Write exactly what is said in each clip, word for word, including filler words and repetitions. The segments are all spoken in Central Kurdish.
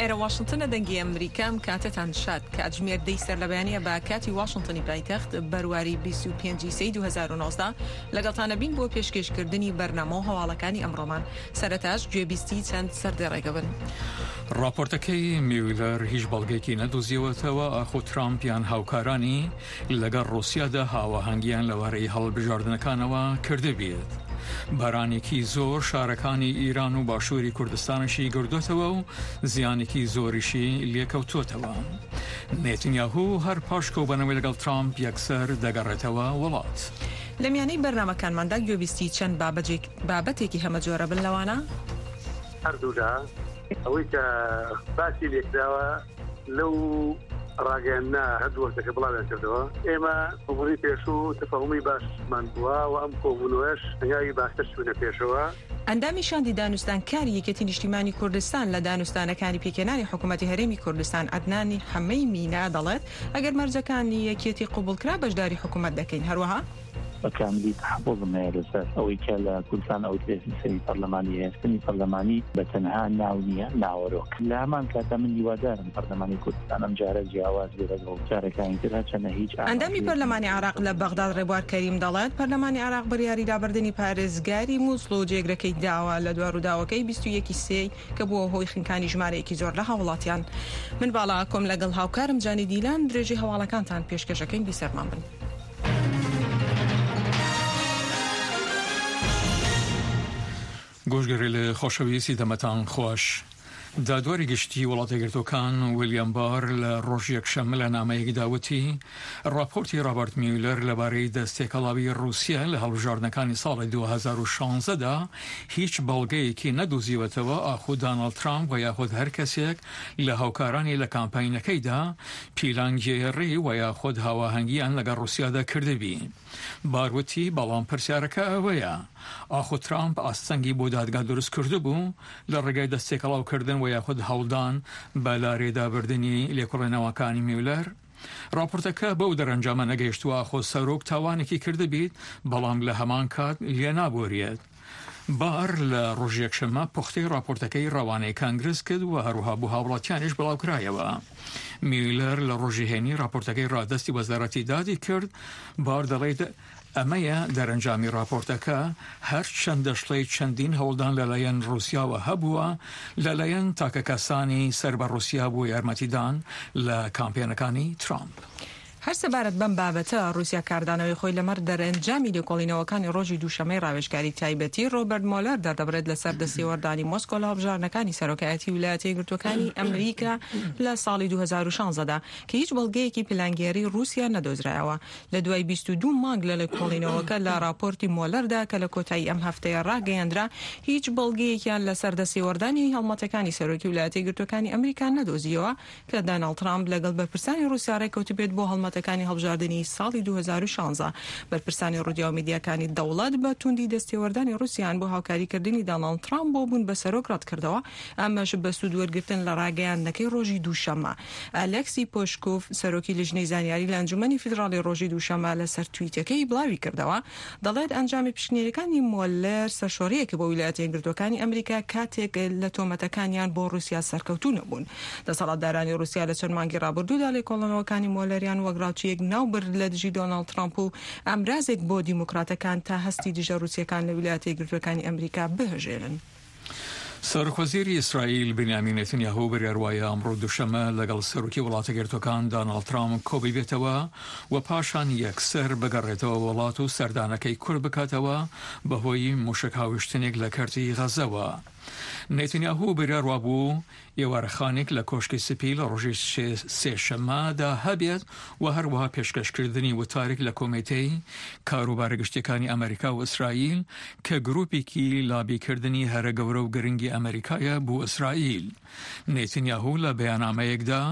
ئێرە واشنگتنە دەنگی ئەمریکام کاتتان شاد کاتژمێر دەی سەر لە بەیانیە با کاتی واشنگتنی پایتەخت بەرواری بیست و پێنج سەی دوو هەزار و نۆزدە لەگەڵتانە بین بۆ پێشکەشکردنی بەرنامە و هەواڵەکانی ئەمڕۆمان. سەرەتاش گوێبیستی چەند سەردێڕێگە بن. راپۆرتەکەی میولەر هیچ بەڵگێکی نەدۆزیەوەتەوە ئاخۆ ترامپیان هاوکارانی لەگەڵ ڕووسیادا هاوەهەنگیان لەوارەی هەڵبژاردنەکانەوە کردبێت. بارانێکی زۆر شارەکانی ئیران و باشووری کوردستانشی گردوتەوە و زیانێکی زۆریشی لێکەوتوتەوە. نێتنیاهو هەر پاش کۆبەنەوەی لەگەڵ ترامپ یەکسەر دەگەڕێتەوە وڵات. لە میانەی بەرنامەکانماندا گوێبیستی چەند بابەتێکی هەمە جۆرە بن لەوانە؟ هەردوودا ئەوەی کە باسی لێکراوە لەو ڕاگەیاننا هەردووەکە بڵاویان کردەوە. ئێمە کۆبوونی پێشوو تەفاهمی باشمان بووە و ئەم کۆبوونەوەش هەنگاوی باشتر چوونە پێشەوە. ئەندامیشاندی دانوستانکاری یەکێتی نیشتیمانی کوردستان لە دانوستانەکانی پێکێنانی حکوومەتی هەرێمی کوردستان عەدنانی حەمەی مینا دەڵێت ئەگەر مەرجەکانی یەکێتی قبولکرا بەشداری حکوومەت دەکەین. هەروەها بەکاملی تحفظمەیە لەسەر ئەوەی کە لە کوردستان ئەو سەری پەرلەمانی هێستنی پەرلەمانی بەتەنها ناو نییە ناوەڕۆک. لە هەمان کاتە من هیوادارم پەرلەمانی کوردستان ئەم جارە جیاواز بێت لەگەڵ جارەکانی تر هەرچەندە هیچ. ئەندامی پەرلەمانی عێراق لە بەغداد ڕێبوار کەریم دەڵێت پەرلەمانی عێراق بڕیاری دابردنی پارێزگاری مووسڵ و جێگرەکەی داوە لە دوار و داوەکەی بیست و یەکی سێی کە بووە هۆی خنکانی ژمارەیەکی زۆر لە هاوڵاتیان. من باڵا کۆم لەگەڵ هاوکارم جانی دیلان درێژی هەواڵەکانتان پێشکەشەکەین بیسەرمان بن. گۆشگەڕێ لە خۆشەویستی دەمەتان خۆش. دادواری گشتی وڵاتە گرتوەکان ویلیام بار لە ڕۆژ یەکشەممە لە نامەیەکی داوتی راپۆرتی رابرت میولەر لەبارەی دەستێکەڵاوی رووسیا لە هەڵبژاردنەکانی ساڵی دوو هەزار و شانزەدا هیچ بەڵگەیەکی نەدۆزیوەتەوە ئاخۆ داناڵد ترامپ و یاخود هەر کەسێک لە هاوکارانی لە کامپاینەکەیدا پیلانگێڕی و یاخود هاواهەنگیان لەگەڵ رووسیادا کردبی. باروتی بەڵام پرسیارەکە ئەوەیە ئاخۆ ترامپ ئاستەنگی بۆ دادگا دروست کرده بوو لە ڕێگای دەستێکەڵاوکردن و یاخود هەوڵدان بە لارێدابردنی لێکۆڵێنەوەکانی میولەر. راپۆرتەکە بەو دەرەنجامە نەگەیشتووە ئاخۆ سەرۆک تاوانێکی کردبیت بەڵام لە هەمان کات لێ نابۆریێت. بار لە ڕۆژ یەکشەممە پوختەی راپۆرتەکەی ڕەوانەی کانگرس کرد و هەروها بوو هاوڵاتیانیش بڵاوکرایەوە. میولەر لە ڕۆژی هێنی راپۆرتەکەی ڕادستی وەزارەتی دادی کرد. بار دەڵێت ئەمەیە دەرەنجامی راپۆرتەکە هەر چەند دەشڵەی چەندین هەوڵدان لەلایەن رووسیاوە هەبووە لەلایەن تاکە کەسانی سەر بە رووسیا بۆ یارمەتیدان لە کامپێنەکانی ترامپ. هەر سەبارەت بەم بابەتە رووسیا کاردانەوەی خۆی لەمەر دەرەنجامی لێکۆڵینەوەکانی ڕۆژی دووشەمەی ڕاوێژکاری تایبەتی ڕۆبەرت مۆلەر دەردەبرێت لەسەر دەستێوەردانی مۆسکۆ لە هەڵبژاردنەکانی سەرۆکایەتی ویلایەتە یەکگرتووەکانی ئەمریکا لە ساڵی دوو هەزار و شانزەدا کە هیچ بەڵگەیەکی پلانگێری رووسیا نەدۆزرایەوە. لە دوای بیست و دوو مانگ لە لێکۆڵینەوەکە لە راپۆرتی مۆلەردا کە لە کۆتایی ئەم هەفتەیە ڕاگەیاندرا هیچ بەڵگەیەکیان لەسەر دەستێوەردانی هەڵمەتەکانی سەرۆکی ویلایەتە یەکگرتووەکانی ئەمریکا نەدۆزیەوە کە داناڵد ترامپ لەگەڵ بەرپرسانی رووسیا ڕێکەوتبێت بۆ هەڵمەتەکانی هەڵبژاردنی ساڵی دوو هەزار و شانزە. بەرپرسانی ڕودیا و میدیاکانی دەوڵەت بە توندی دەستێوەردانی رووسیان بۆ هاوکاریکردنی داناڵد ترامپ بۆ بوون بە سەرۆک ڕەت کردەوە. ئەمەش بە سوود وەرگرتن لە ڕاگەیاندنەکەی ڕۆژی دووشەممە. ئەلێکسی پۆشکۆف سەرۆکی لیژنەی زانیاری لە ئەنجومەنی فیدراڵی ڕۆژی دووشەممە لەسەر توییتەکەی بڵاوی کردەوە دەڵێت ئەنجامی پشکنێریەکانی مۆلەر سەرشۆڕیەکی بۆ ویلایەتە یەکگرتووەکانی ئەمریکا کاتێک لە تۆمەتەکانیان بۆ رووسیا سەرکەوتوو نەبوون. دەسەڵاتدارانی رووسیا لە چەند مانگی ڕابردوودا لێکۆڵینەوەکانی مۆلەریان وەگراوچیەک ناوبرد لە دژی دۆناڵد ترامپ و ئەمرازێک بۆ دیموکراتەکان تا هەستی دژە رووسیەکان لە ویلایەتە یەکگرتووەکانی ئەمریکا بهێژێنن. سەرۆکوەزیری ئیسرائیل بنیامین نێتنیاهو بڕیاروایە ئەمڕۆ دووشەممە لەگەڵ سەرۆکی وڵاتە گرتوەکان داناڵد ترامپ کۆبی بێتەوە و پاشان یەکسەر بگەڕێتەوە وڵات و سەردانەکەی کورد بکاتەوە بەهۆی موشک هاوشتنێک لە کەرتی غەزەوە. نێتنیاهو بڕیاروا بوو ئێوارەخانێک لە کۆشکی سپی لە ڕۆژی سێشەممەدا هەبێت و هەروەها پێشکەشکردنی وتارێک لە کۆمیتەی کاروبارە گشتەکانی ئەمریکا و ئیسرائیل کە گروپێکی لابیکردنی هەرە گەورە و گرنگی ئەمریکایە بۆ ئیسرائیل. نێتنیاهو لە بەیاننامەیەکدا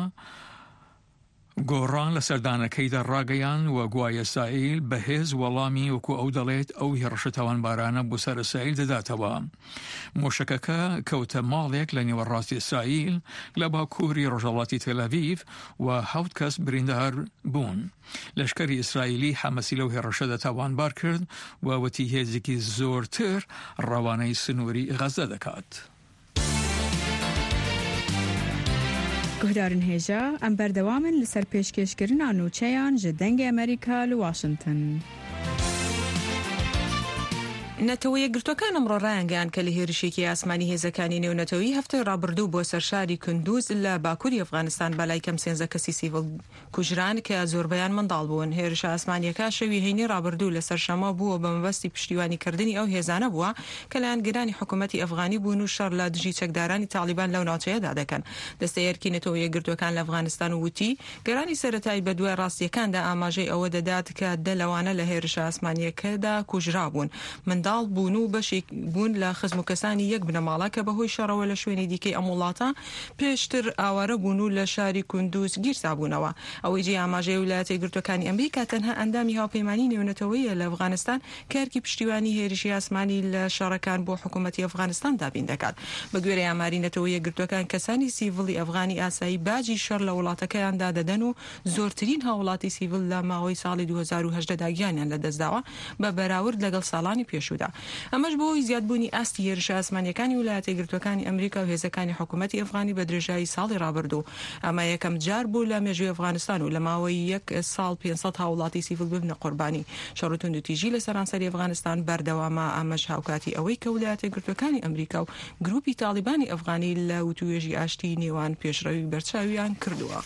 گۆڕان لە سەردانەکەیدا ڕاگەیان و گوایە ئیسرائیل بەهێز وەڵامی وەکو ئەو دەڵێت ئەو هێڕشە تاوانبارانە بۆ سەر ئیسرائیل دەداتەوە. موشەکەکە کەوتە ماڵێک لە نێوەڕاستی ئیسرائیل لە باکووری ڕۆژهەڵاتی تێلەڤیڤ و حەوت کەس بریندار بوون. لەشکری ئیسرائیلی حەمەسی لەو هێڕشەدا تاوانبار کرد و وەتی هێزێکی زۆرتر ڕەوانەی سنووری غەزە دەکات. گهدارن هێژە ئەم بەردەوامن لەسەر پێشکەشکردنا نوچەیان ji dengê ئەمریکا li Washington. نەتەوە یەکگرتوەکان ئەمڕۆ ڕایانگەیان کە لە هێرشێکی ئاسمانی هێزەکانی نێونەتەوەی هەفتەی ڕابردوو بۆ سەرشاری کندوز لە باکووری ئەفغانستان بەلای کەم سێنزە کەسی سیڤڵ کوژران کە زۆربەیان منداڵ بوون. هێرشە ئاسمانیەکە شەوی هەینی ڕابردوو لە سەرشەمە بووە بە مەبەستی پشتیوانیکردنی ئەو هێزانە بووە کە لایەنگرانی حکوومەتی ئەفغانی بوون و شەڕ لە دژی چەکدارانی تالیبان لەو ناوچەیەدا دەکەن. دەستە یەرکی نەتەوە یەکگرتوەکان لە ئەفغانستان وتی گەرانی سەرەتایی بە دوای ڕاستیەکاندا ئاماژەی ئەوە دەدات کە دە لەوانە لە هێرشە ئاسمانیەکەدا کوژرا بوون، منداڵ بوون و بەشێک بوون لە خزم و کەسانی یەک بنەماڵە کە بەهۆی شەڕەوە لە شوێنی دیکەی ئەم وڵاتە پێشتر ئاوارە بوون و لە شاری کندوز گیرسا بوونەوە. ئەوەی جێ ئاماژەی ویلایەتە یەکگرتوەکانی ئەمریکا تەنها ئەندامی هاوپەیمانی نێونەتەوەیە لە ئەفغانستان کارکی پشتیوانی هێرشی ئاسمانی لە شەڕەکان بۆ حکوومەتی ئەفغانستان دابین دەکات. بە گوێرەی ئاماری نەتەوەی یەکگرتوەکان کەسانی سیڤڵی ئەفغانی ئاسایی باجی شەڕ لە وڵاتەکەیاندا دەدەن و زۆرترین هاوڵاتی سیڤڵ لە ماوەی ساڵی دوو هەزار و هەژدە دا گیانیان لەدەستداوە بە بەراورد لەگەڵ ساڵانی پێشوودا. ئەمەش بۆی زیادبوونی ئاستی هێرشە ئاسمانیەکانی ویلایەتە یەکگرتوەکانی ئەمریکا و هێزەکانی حکوومەتی ئەفغانی بە درێژایی ساڵی ڕابردوو. ئەمە یەکەم جار بوو لە مێژووی ئەفغانستان و لە ماوەی یەک ساڵ پێنجسەد هاوڵاتی سیڤڵ ببنە قوربانی شەڕ و توندوتیژی لە سەرانسەری ئەفغانستان بەردەوامە. ئەمەش هاوکاتی ئەوەی کە ویلایەتە یەکگرتوەکانی ئەمریکا و گروپی تالیبانی ئەفغانی لە وتوێژی ئاشتی نێوان پێشڕەوی بەرچاویان کردووە.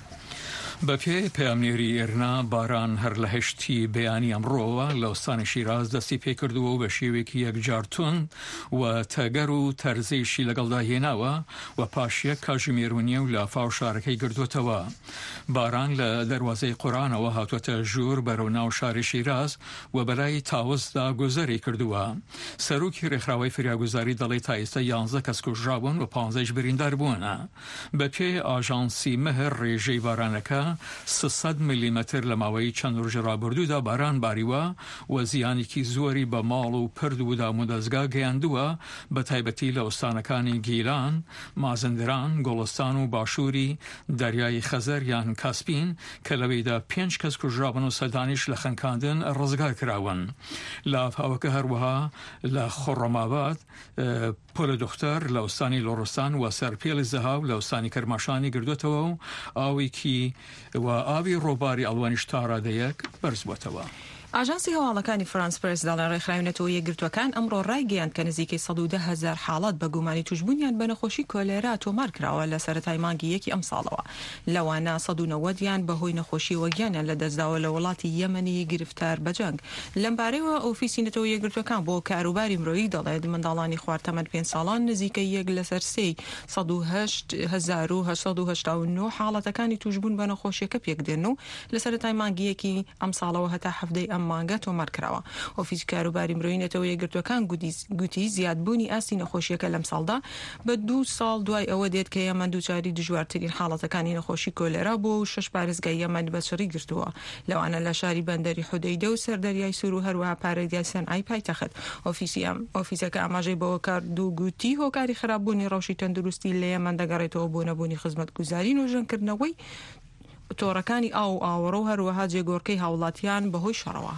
بە پێی پەیامنێری ئێرنا باران هەر لە هەشتی بەیانی ئەمڕۆوە لە ئەستانی شیراز دەستی پێکردووە و بە شێوێکی یەکجارتون و تەگەر و تەرزەیشی لەگەڵدا هێناوە و پاشیەک کاژمێرونیە و لە فاو شارەکەی گردووەتەوە. باران لە دەروازەی قورئانەوە هاتووەتە ژوور بەرەو ناو شاری شیراز و بەلای تاوزدا گۆزەری کردووە. سەرۆکی ڕێکخراوەی فریاگوزاری دەڵێ تا ئێستا یانزە کەس کوژرابوون و پانزەیش بریندار بوونە. بە پێی ئاژانسی مەهر ڕێژەی بارانەکە سەد میلیمەتر لە ماوەی چەند ڕۆژی ڕابردوودا باران باریوە و زیانێکی زۆری بە ماڵ و پرد و دام و دەستگا گەیاندووە بە تایبەتی لە ئەستانەکانی گیلان، مازندران، گۆڵستان و باشووری دەریای خەزەر یان کاسپین کە لەوەیدا پێنج کەس کوژرابن و سەدانیش لە خەنکاندن ڕزگار کراون. لە ئافاوەکە هەروەها لە خۆڕەماباد، پۆلە دختەر لە ئەستانی لۆڕستان و سەرپێڵی زەهاو لە ئەستانی کەرماشانی گردووەتەوە و ئاوێکی و ئاوی ڕۆباری ئەڵوانیش تا ڕادەیەک بەرز بووەتەوە. ئاژانسی هەواڵەکانی فرانس پرس داڵێن ڕێکخراوێنەتەوە یەکگرتوەکان ئەمڕۆ ڕایگەیاند کە نزیکەی سەد و دە هەزار حاڵات بە گومانی توشبوونیان بە نەخۆشی کۆلێرا تۆمار کراوە لە سەرەتای مانگی یەکی ئەم ساڵەوە. لەوانە سەد و نەوەدیان بەهۆی نەخۆشی وەگیانیان لەدەستداوە لە وڵاتی یەمەنی گرفتار بە جەنگ. لەم بارەیەوە ئۆفیسی نەتەوە یەکگرتوەکان بۆ کاروباری مرۆیی دەڵێت منداڵانی خواردەمەند پێنج ساڵان نزیکەی یەک لەسەر سێی سەد و هەشت هەزار و هەشت سەد و هەشتا و نۆ حاڵەتەکانی توشبوون بە نەخۆشیەکە پێکدێن و لە سەرەتای مانگی یەکی ئەم ساڵەوە هەتا هەفتەی ئەم مانگە تۆمار کراوە. ئۆفیس کاروباری مرۆیی نەتەوە یەکگرتوەکان گوتی زیادبوونی ئاستی نەخۆشیەکە لەم ساڵدا بە دوو ساڵ دوای ئەوە دێت کە یەمەن دووچاری دژوارترین حاڵەتەکانی نەخۆشی کۆلێرا بۆ و شەش پارێزگای یەمەن بەچڕی گرتووە. لەوانە لە شاری بەندەری حودەیدە و سەردەریای سوور و هەروەها پارێزگای سەنعای پایتەخت. ئۆفیسی ئەم ئۆفیسەکە ئاماژەی بەوە کرد و گوتی هۆکاری خراپبوونی ڕەوشی تەندروستی لە یەمەن دەگەڕێتەوە بۆ نەبوونی خزمەتگوزاری و ژەنکردنەوەی تۆڕەکانی ئاو و ئاوەڕە و هەروەها جێگۆڕکەی هاوڵاتیان بەهۆی شەڕەوە.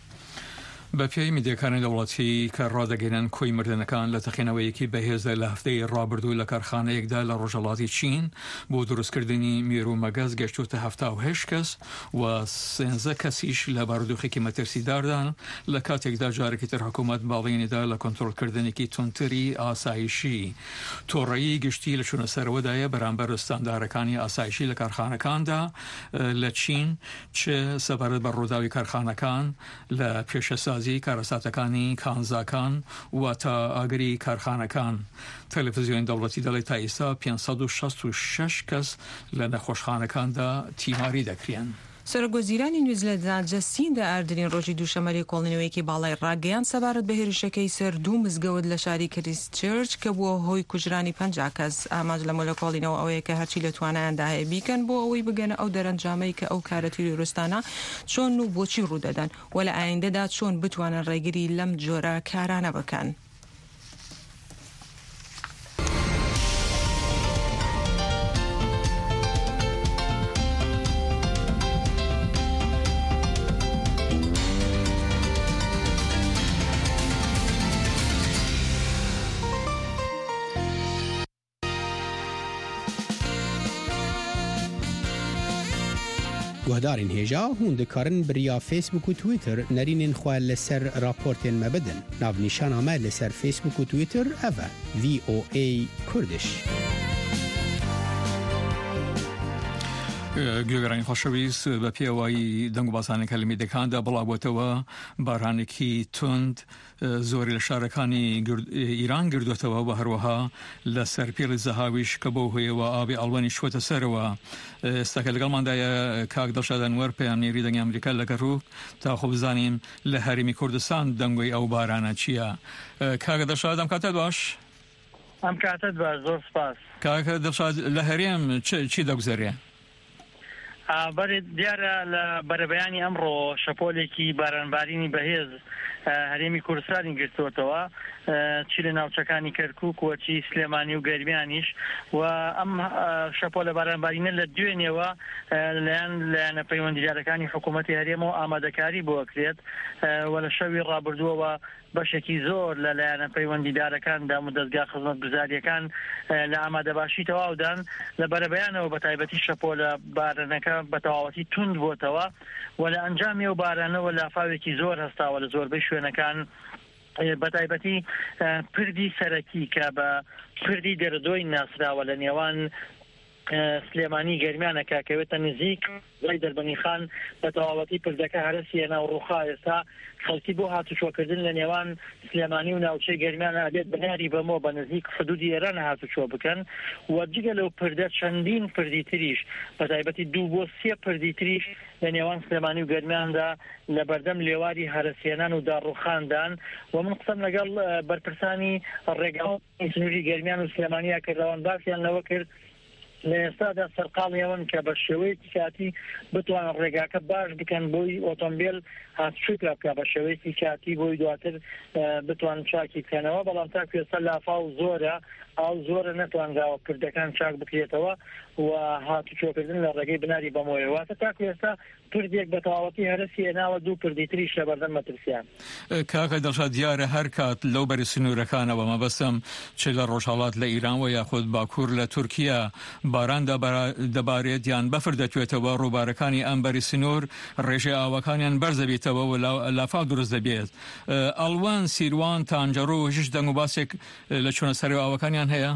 بە پێی میدیەکانی دەوڵەتی کە ڕادەگەێنن کۆی مردنەکان لە تەقینەوەیەکی بەهێزە لە هەفتەی ڕابردوو لە کارخانەیەکدا لە ڕۆژهەڵاتی چین بۆ دروستکردنی مێرو و مەگەز گەشتوتە هەفتا و هەشت کەس و سێنزە کەسیش لە بارودۆخێکی مەترسیداردان لە کاتێکدا جارێکی تر حکوومەت باڵێنیدا لە کۆنتڕۆلکردنێکی تونتری ئاسایشی. تۆڕەیی گشتی لە چوونەسەرەوەدایە بەرامبەر ستاندارەکانی ئاسایشی لە کارخانەکاندا لە چین چه سەبارەت بە ڕووداوی کارخانەکان لە پێشەسازی کارەساتەکانی کانزاکان و تا ئاگری کارخانەکان. تەلەڤیزیۆن دەوڵەتی دەڵێت تا ئێستا پێنج سەد و شەست و شەش کەس لە نەخۆشخانەکاندا تیماری دەکرێن. سەرۆکوەزیرانی نیوزیلەندا جەسیندا ئاردنین ڕۆژی دووشەمەی کۆڵینەوەیەکی باڵای ڕاگەیان سەبارەت بە هێرشەکەی سەر دوو مزگەوت لە شاری کریستچێرچ کە بووە هۆی کوژرانی پەنجا کەس. ئاماژ لە مۆلەکۆڵینەوە ئەوەیە کە هەرچی لە توانایاندا هەیە بیکەن بۆ ئەوەی بگەنە ئەو دەرەنجامەی کە ئەو کارە تیرۆریستانە چۆن و بۆچی ڕوودەدەن و لە ئایندەدا چۆن بتوانن ڕێگری لەم جۆرە کارانە بکەن. گهدارین هیجا هون دکارن بریا فیسبوک و تویتر نرینین خواه لسر راپورتین مبدن ناو نیشان آمه لسر فیسبوک و تویتر اوه وی او ای کردش. گوێگەڕانی خۆشەویست بە پێوەی دەنگ و باسانی کەلمی دەکاندا بڵاوبووەتەوە بارانێکی تند زۆری لە شارەکانی ئیران گردوێتەوە بە هەروەها لە سەر پێڵی زەهاویش کە بۆ هۆیەوە ئابی ئەڵوانی شوێتە سەرەوە. ئێستاکە لەگەڵماندایە کاک دڵشاد ئەنوەر پەیامنێری دەنگی ئەمریکا لە گەڕوک تا خۆ بزانین لە هەرێمی کوردستان دەنگۆی ئەو بارانە چییە. کاک دڵشاد ئەم کاتت باش؟ ئەم کاتت باش، زۆر سپاس. کاک دڵشاد لە هەرێم چی دەگوزارێ؟ بەێ دیارە لە بەرەبەیانی ئەمڕۆ شەپۆلێکی بارانبارینی بەهێز هەرێمی کوردستانی گرتووەتەوە، چی لە ناوچەکانی کەرکووک و چی سلێمانی و گەرمیانیش، و ئەم شەپۆلە بارانبارینە لە دوێنێەوە لەیان لایەنە پەیوەندیدارەکانی حکوومەتی هەرێمەوە ئامادەکاری بۆکرێت و لە شەوی ڕابردووەوە بەشێکی زۆر لە لایەنە پەیوەندیدارەکاندا و دەستگا خزمەتگوزاریەکان لە ئامادەباشی تەواودان لە بەرەبەیانەوە بە تایبەتی شەپۆلە بارانەکە بە تەواوەتی توند بووتەوە و لە ئەنجامی و بارانەوە لافاوێکی زۆر هەستاوە لە زۆربەی شوێنەکان، بە تایبەتی پردی سەرەکی کە بە پردی دەردۆی ناسراوە لە نێوان سلێمانی گەرمیانە کاکەوێتە نزیک زای دەربەنی خان بە تەواوەتی پردەکە هەرسیە ناو ڕووخا. ئێستا خەڵکی بۆ هاتوچۆکردن لە نێوان سلێمانی و ناوچەی گەرمیانە ئەبێت بەناری بەمۆ بە نزیک حدودی ئێران هاتوچۆ بکەن و جگە لەو پردە چەندین پردی تریش بە تایبەتی دوو بۆ سێ پردی تریش لە نێوان سلێمانی و گەرمیاندا لە بەردەم لێواری هەرسیێنان و داڕوخاندان. و من قسەم لەگەڵ بەرپرسانی ڕێگاڵی سنووری گەرمیان و سلێمانیا کردەوەن باسییان لەوە کرد لە ئێستادا سەرقاڵیەوەن کە بە شێوەیەکی کاتی بتوانن ڕێگاکە باش بکەن بۆی ئۆتۆمبیل هاتوچووکە بکە بە شێوەیەکی کاتی بۆی دواتر بتوان چاکی بکەنەوە. بەڵام تا کوێستا لافاو زۆرە، ئاو زۆرە نەتوانراوە پردەکان چاک بکرێتەوە و هاتوچۆکردن لە ڕێگەی بناری بەمۆیەواتە تا کوێستا پردێک بە تەواوەتی هەرسی هێناوە دوو پردی تریش لە بەردەم مەترسیان. کاکە دڵشاد دیارە هەر کات لەو بەری سنوورەکانەوە مەبەستم چ لە ڕۆژهەڵات لە ئیران و یاخود باکوور لە تورکیا باران دەبارێت یان بەفر دەتوێتەوە ڕووبارەکانی ئەم بەری سنوور ڕێژەی ئاوەکانیان بەرز دەبێتەوە و لافاو دروست دەبێت. ئەڵوان، سیروان، تانجەڕۆ و هیچ دەنگ و باسێک لە چۆنە سەرێ ئاوەکانیان هەیە؟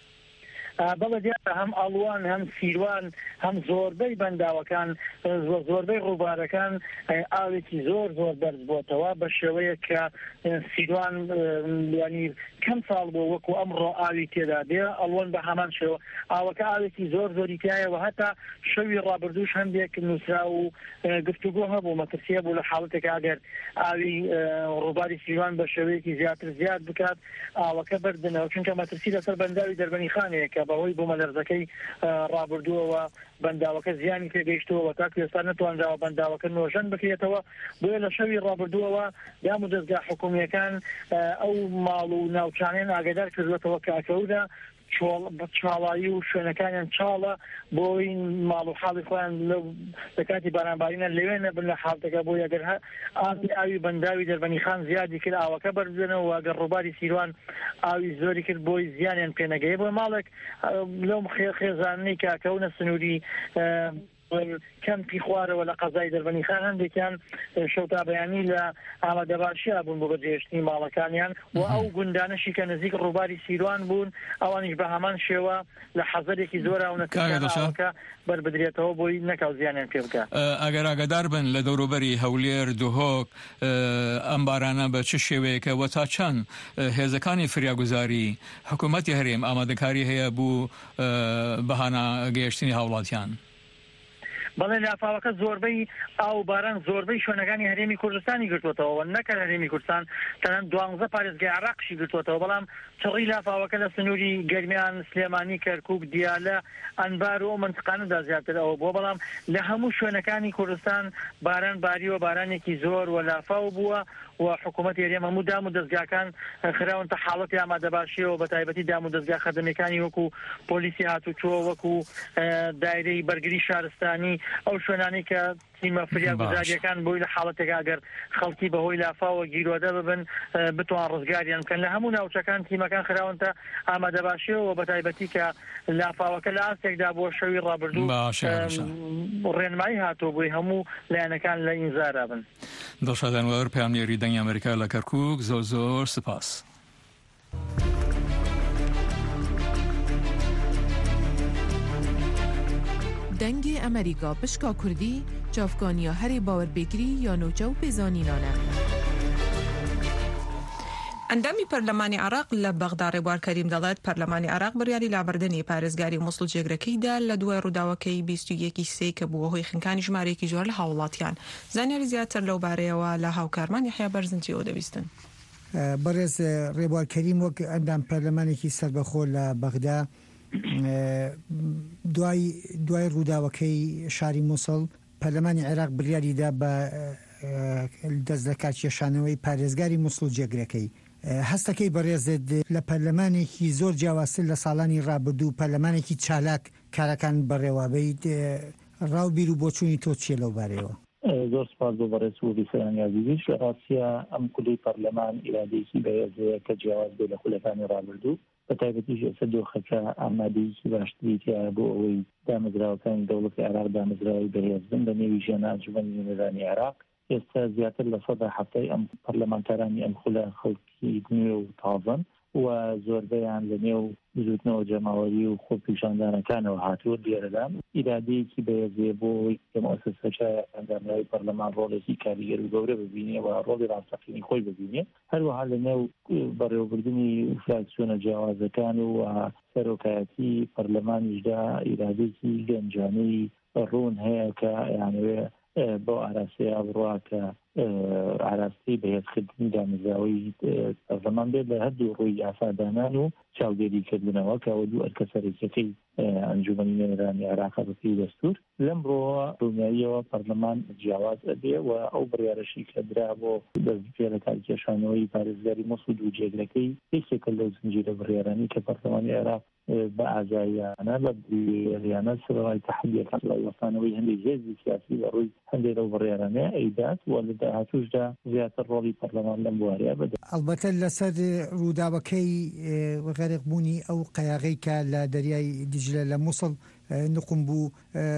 بەڵێ دیارە هەم ئەڵوان هەم سیروان هەم زۆربەی بەنداوەکان زۆربەی ڕووبارەکان ئاوێکی زۆر زۆر بەرز بۆتەوە بە شێوەیە کە سیروان ینی کەم ساڵ بۆ وەکو ئەمڕۆ ئاوی تێدا بێ، ئەڵوان بە هەمان شێوە ئاوەکە ئاوێکی زۆر زۆری تایەوە. هەتا شەوی ڕابردووش هەندێک نووسرا و گفتوگۆ هەبوو مەترسیە بوو لە حاڵەتێکە ئەگەر ئاوی ڕووباری سیروان بە شێوەیەکی زیاتر زیاد بکات ئاوەکە بردنەوە، چونکە مەترسی لەسەر بەنداوی دەربەنی خانەیە کە بەهۆی بوومەلەرزەکەی ڕابردووەوە بەنداوەکە زیانی پێگەیشتەوە تا کوێستا نتوانراوە بەنداوەکە نۆژەن بکرێتەوە. بۆیە لە شەوی ڕابردووەوە دام و دەستگا حکوومیەکان ئەو ماڵ و ناوچانیان ئاگادار کردوێتەوە کاکەودا چاڵایی و شوێنەکانیان چاڵە بۆی ماڵ و حاڵی خۆیان لە کاتی بارانبارینە لەوێ نەبن لە حاڵتەکە بۆی ئەگەر ئاوی ئاوی بەنداوی دەربەنی خان زیادی کرد ئاوەکە بەرزێنەوە و ئەگەر ڕووباری سیروان ئاوی زۆری کرد بۆی زیانیان پێنەگەی. بۆ ماڵێک لەم خێزانەی کاکەونە سنووری کەمپی خوارەوە لە قەزای دەربەنی خان هەندێکیان شەوتا بەیانی لە ئامادەباشیە بوون بۆ بەجێهێشتنی ماڵەکانیان و ئەو گوندانەشی کە نزیک ڕووباری سیروان بوون ئەوانیش بە هەمان شێوە لە حەزەرێکی زۆر ئەوەکە بربدرێتەوە بۆی نەکاو زیانیان پێ بکە. ئەگەر ئاگادار بن لە دەوروبەری هەولێر، دوهۆک ئەم بارانە بە چ شێوەیەکەوە تا چەند هێزەکانی فریاگوزاری حکوومەتی هەرێم ئامادەکاری هەیە بوو بەهانە گەیشتنی هاوڵاتیان؟ بەڵێ لافاوەکە زۆربەی ئاو باران زۆربەی شوێنەکانی هەرێمی کوردستانی گرتوێتەوە نەکەر هەرێمی کوردستان تەنان دوانزە پارێزگای عێراقیشی گرتوێتەوە، بەڵام چڕی لافاوەکە لە سنووری گەرمیان، سلێمانی، کەرکووک، دیالە، ئەنبار و منتقانەدا زیاتر ئەوە بووە. بەڵام لە هەموو شوێنەکانی کوردستان باران باریوە، بارانێکی زۆر و لافاو بووە و حکوومەتی هەرێم هەموو دام و دەستگاکان خراونتە حاڵەتی ئامادەباشیەوە بە تایبەتی دام و دەستگا خەدەمیەکانی وەکو پۆلیسی هاتوچۆ، وەکو دایرەی بەرگری شارستانی، ئەو شوێنانی کە تیمە فریاگوزاریەکان بۆی لە حاڵەتێک ئەگەر خەڵکی بەهۆی لافاوە گیرۆدە ببن بتوان ڕزگاریان بکەن لە هەموو ناوچەکان تیمەکان خراونتە ئامادە باشیەوە بە تایبەتی کە لافاوەکە لە ئاستێکدا بۆ شەوی ڕابردوو ڕێنمایی هاتۆ بووی هەموو لایەنەکان لە ئینزارا بن. دڵشاد ئەنوەر پەیامنێری دەنگی ئەمریکا لە کەرکووک، زۆر زۆر سپاس. دەنگی ئەمریکا پشکا کوردی چافکانیا هەری باوەربێگری یا نوچە و پێزانینانە. ئەندامی پەرلەمانی عێراق لە بەغدا ڕێبوار کەریم دەڵێت پەرلەمانی عێراق بڕیاری لابردنی پارێزگاری موسڵ جێگرەکەیدا لە دوای ڕووداوەکەی بیست و یەکی سێ کە بووە هۆی خنکانی ژمارەیەکی زۆر لە هاوڵاتیان. زانیاری زیاتر لەو بارەیەوە لە هاوکارمان یحیا بەرزنجی ئەو دەبیستن. بەڕێز ڕێبوار کەریم وەک ئەندام پەرلەمانێکی سەربەخۆ لە بەغدا دوای دوای ڕووداوەکەی شاری موسڵ پەرلەمانی عێراق بڕیاریدا بە دەست لە کارکێشانەوەی پارێزگاری موسڵ جێگرەکەی. هەستەکەی بەڕێزت لە پەرلەمانێکی زۆر جیاوازتر لە ساڵانی ڕابردوو پەرلەمانێکی چالاک کارەکان بەڕێوابەیت ڕاو بیر و بۆچوونی تۆ چیە لەو بارەیەوە؟ زۆر سپاس بۆ بەڕێز وەلی سەرانیازیش لە ڕاستیە ئەم کولەی پەرلەمان ئیرادەیەکی بەهێزەیە کە جیاواز بێ لە خولەکانی ڕابردوو بە تایبەتیش ئێستا دۆخەکە ئامادەیەکی باشتری تیا بۆ ئەوەی دامەزراوەکانی دەوڵەتی عێراق دامەزراوی بەهێز بن بە نێوی ژێنە ئەنجومەنی نوێنەرانی عێراق. ئێستا زیاتر لە سەدا هەفتەی ئەم پەرلەمانتارانی ئەم خولە خەڵکی نوێ و تازەن و زۆربەیان لە نێو بزوتنەوە جەماوەری و خۆ پیشاندانەکانەوە هاتووە لێرەدان ئیرادەیەکی بەهێزێ بۆ ئەوەی کە مؤسسەکە ئەندامراوی پەرلەمان ڕۆڵێکی کاریگەر و گەورە ببینێ و ڕۆڵی ڕاستەقینی خۆی ببینێ هەروەها لە نێو بەڕێوەبردننی فراکسیۆنە جیاوازەکان و سەرۆکایەتی پەرلەمانیشدا ئیرادەیەکی گەنجانەی ڕوون هەیە کە یانوێ بۆ ئاراستەیە بڕوا کە ئاراستی بەهێزکردنی دامەزراوەی پەرلەمان بێت لە هەردوو ڕووی ئاسادانان و چاودێریکردنەوە کەەوە دوو ئەرکە سەرەکیەکەی ئەنجومەنی نوێنەرانی عێراق بەپێی دەستور لەم ڕۆوە ڕوونیاییەوە پەرلەمان جیاواز ئەبێ و ئەو بڕیارەشی کە درا بۆ دەستپێرە کارکێشانەوەی پارێزگاری موسڵ و جێگرەکەی یەکێکە لەو زنجیرە بڕیارانی کە پەرلەمانی عێراق بە ئازاییانە لە بریانە سەرەوەی تەحەدیەکان لە وەسانەوەی هەندێک هێزی سیاسی لە ڕووی هەندێک لەو بڕیارانەیە ئەیدات و لە داهاتووشدا زیاتر ڕۆڵی پەرلەمان لەم بوارەیە بەدە. ئەڵبەتە لەسەر ڕووداوەکەی غەرقبوونی ئەو قەیاغەی کە لە دەریای دیجلە لە موسڵ نقم بوو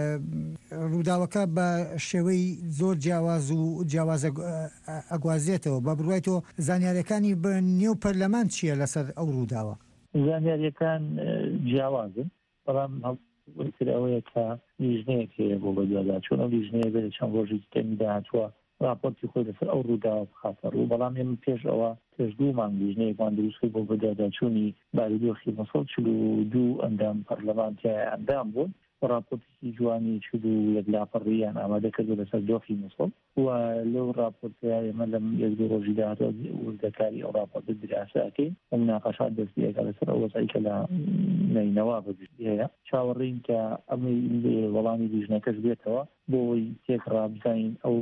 ڕووداوەکە بە شێوەی زۆر جیاواز و جیاوازە ئەگوازێتەوە بە بڕوایتەوە زانیاریەکانی بە نێو پەرلەمان چییە لەسەر ئەو ڕووداوە؟ زانیاریەکان جیاوازن بەڵام ئەوەیە کە لیژنەیەک هەیە بۆ بەدواداچوون ئەو لیژنەیە بێت چەند ڕۆژێکی کەمی داهاتووە راپۆرتی خۆی لەسەر ئەو ڕووداوە بخاتە ڕوو بەڵام ئێمە پێش ئەوە پێش دوومان لیژنەیەکمان دروستکرد بۆ بەدواداچوونی باریدۆخی مەسڵ چل و دوو ئەندام پەرلەمانتیای ئەندام بوون راپۆرتی جوانی چود و یەک لاپەڕیان ئامادە کردو لەسەر دۆخی موسڵ و لەو راپۆرتیا ئێمە لەم یەک دوو ڕۆژی داهاتوە وردەکاری ئەو راپۆرت دراسەکەین و مناقەشات دەستیەکە لەسەر ئەو وەسایی کە لە نەینەوە بەدەستی هەیە چاوەڕێین کە ئەمەی وەڵامی لیژنەکەش بێتەوە بۆ ئەوەی تێک ڕابزین ئەو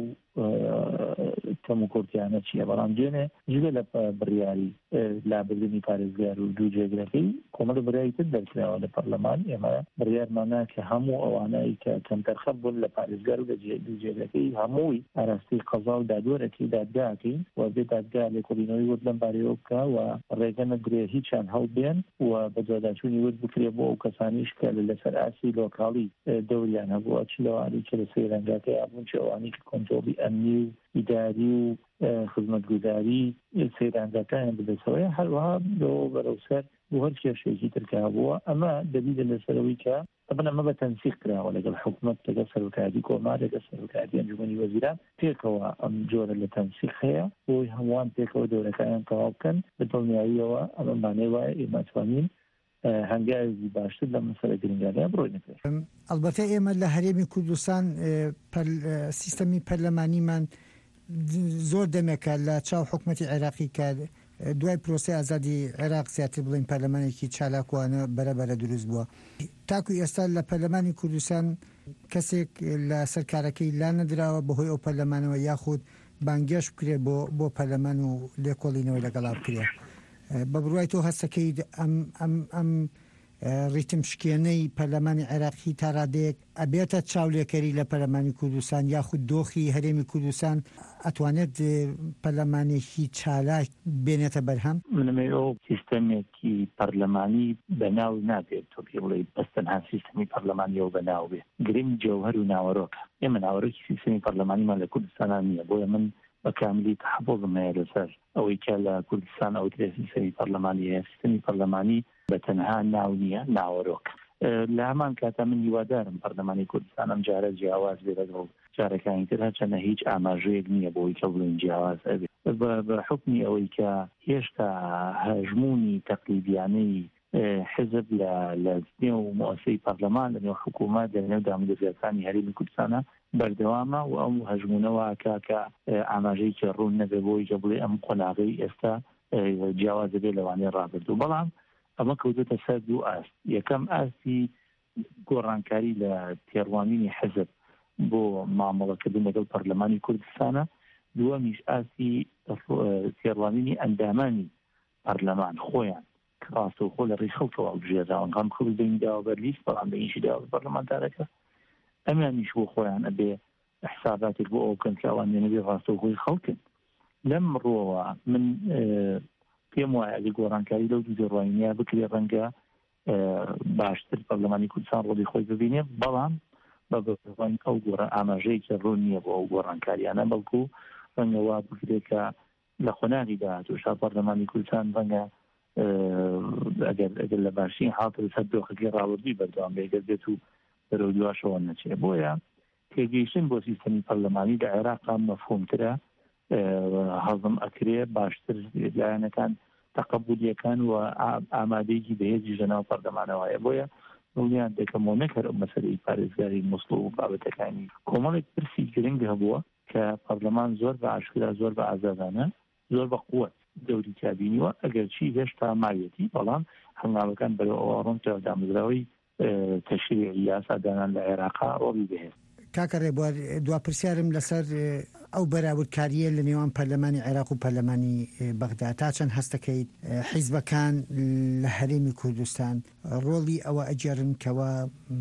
کەم و کورتیانە چییە بەڵام دوێنێ جگە لە بڕیاری لابردنی پارێزگار و دوو جێگرەکەی کۆمەڵ بڕیاری تر دەرکراوە لە پەرلەمان ئێمە بڕیارمانە کە هەموو ئەوانەی کە کەمتەرخەب بوون لە پارێزگار و لە دوو جێگرەکەی هەمووی ئاراستی قەزا و دادوەرەکەی دادگاکەین و بێ دادگا لێکۆڵینەوەی ورد لەم بارەیەوە بکە و ڕێگە نەدرێ هیچیان هەڵبێن و بە جۆداچوونی ورد بکرێ بۆ ئەو کەسانیش کە لەسەر ئاسی لۆکاڵی دەوریان هەبووە چ لەوانی کە لە سەیرەنگاکە یابوون چ ئەوانی کە کۆنتڕۆڵی ئەمنی و ئیداری و خزمەتگوزاری سەیرانگاکانیان بدەسەوەی هەروەها لەوە بەرەوسەر بۆ هەر کێشێکی ترکا بووە ئەمە دەبیدە لەسەرەوەی کە طبعا ئەمە بە تەنسیق کراوە لەگەڵ حکوومەت لەگەڵ سەرۆکایەتی کۆمار لەگەڵ سەرۆکایەتی ئەنجومەنی وەزیران پێکەوە ئەم جۆرە لە تەنسیق هەیە بۆی هەمووان پێکەوە دەورەکانیان تەواو بکەن بە دڵنیاییەوە ئەمە مانای وایە ئێمە توانین هەنگاوی باشتر لە مەسەلە گرنگانەیە بڕۆینە پێش. ئەلبەتە ئێمە لە هەرێمی کوردستان سیستەمی پەرلەمانیمان زۆر دەمێکە لە چاو حکوومەتی عێراقی کە دوای پرۆسی ئازادی عێراق زیاتر بڵین پەرلەمانێکی چالاکوانە بەرەبەرە دروست بووە. تاکو ئێستا لە پەرلەمانی کوردستان کەسێک لە سەرکارەکەی لا نەدراوە بەهۆی ئەو پەرلەمانەوە یاخود بانگێش بکرێ بۆ بۆ پەرلەمان و لێکۆڵینەوەی لەگەڵا بکرێ. بە بڕوای تۆ هەستەکەی ئەم ڕیتم شکێنەی پەرلەمانی عێراقی تا ڕادەیەک ئەبێتە چاولێکەری لە پەرلەمانی کوردستان یاخود دۆخی هەرێمی کوردستان ئەتوانێت پەرلەمانێکی چالاک بێنێتە بەرهەم؟ منمێ ئەو سیستەمێکی پەرلەمانی بەناو نابێت تۆ پێ بڵێ بەستەنها سیستەمی پەرلەمانیەوە بەناو بێت گرنگ جەوهەر و ناوەڕۆکە. ئێمە ناوەڕۆکی سیستەمی پەرلەمانیمان لە کوردستان نییە، بۆیە من بە کاملی تحفظم هەیە لەسەر ئەوەی کە لە کوردستان ئەو سیستەمی پەرلەمانی هەیە. سیستەمی پەرلەمانی بەتەنها ناو نییە، ناوەڕۆکە. لە هەمان کاتە من هیوادارم پەرلەمانی کوردستان ئەم جارە جیاواز بێت لەگەڵ جارەکانی تر، هەرچەندە هیچ ئاماژەیەک نییە بۆی کە بڵێن جیاواز ئەبێت بە حکمی ئەوەی کە هێشتا هەژمونی تەقلیدیانەی حزب لە نێو مؤسسەی پەرلەمان لە نێو حکوومەت لە نێو دامەدەستیەکانی هەرێمی کوردستانە بەردەوامە و ئەم هەژمونەوە کاکە ئاماژەیەکی ڕوون نەبێ بۆی کە بڵێ ئەم قۆناغەی ئێستا جیاواز دەبێت لەوانەیە ڕابردوو. بەڵام ئەمە کەوتێتە سەر دوو ئاست. یەکەم ئاستی گۆڕانکاری لە تێڕوانینی حزب بۆ مامەڵەکردن لەگەڵ پەرلەمانی کوردستانە، دووەمیش ئاستی تێڕوانینی ئەندامانی پەرلەمان خۆیان کە ڕاستەوخۆ لە ڕێی خەڵکەوە بژێراون هەم خەڵک دەینیداوە بەرلیست بەڵام بەئیشی داوە پەرلەمانتارەکە ئەمیانیش بۆ خۆیان ئەبێ حساباتێک بۆ ئەو بکەن کە ئەوان نەبێ ڕاستەوخۆی خەڵکن. لەم ڕۆوە من پێم وایە ئەگەر گۆڕانکاری لەو دوو دەڕوانینە بکرێ ڕەنگە باشتر پەرلەمانی کوردستان ڕۆڵی خۆی ببینێ، بەڵام بە بەڕوان ئەو گۆڕە ئاماژەیەکی ڕوون نییە بۆ ئەو گۆڕانکاریانە، بەڵکو ڕەنگە وا بکرێت کە لە خۆناغی داهاتوو شا پەرلەمانی کوردستان ڕەنگە ئەگەر ئەگەر لە باشی حاڵتر سەر دۆخەکەی ڕاوردی بەردەوام بێگەر بێت و بەرەو دواشەوە نەچێ. بۆیە تێگەیشتن بۆ سیستەمی پەرلەمانی لە عێراقا مەفهومترە، هەڵم ئەکرێ باشتر لایەنەکان تەقەبولیەکان و ئامادەیەکی بەهێزی ژەناو پەرلەمانەوەیە. بۆیە دڵنیان دەکەمەوە نەکەر ئەو مەسەلەی پارێزگاری مۆسڵ و بابەتەکانی کۆمەڵێک پرسی گرنگ هەبووە کە پەرلەمان زۆر بە ئاشکرا زۆر بە ئازادانە زۆر بە قووەت دەوری کابینیوە ئەگەرچی هێشتا ماوێتی، بەڵام هەنگاوەکان بەرەو ئەوە ڕوونکە دامەزراوەی تەشریعی یاسادانان لە عێراقا ڕۆڵی بەهێز. کاکە ڕێبوار دوا پرسیارم لەسەر ئەو بەراوردکاریە لە نێوان پەرلەمانی عێراق و پەرلەمانی بەغدا تا چەند هەستەکەیت حیزبەکان لە هەرێمی کوردستان ڕۆڵی ئەوە ئەجێڕن کەوە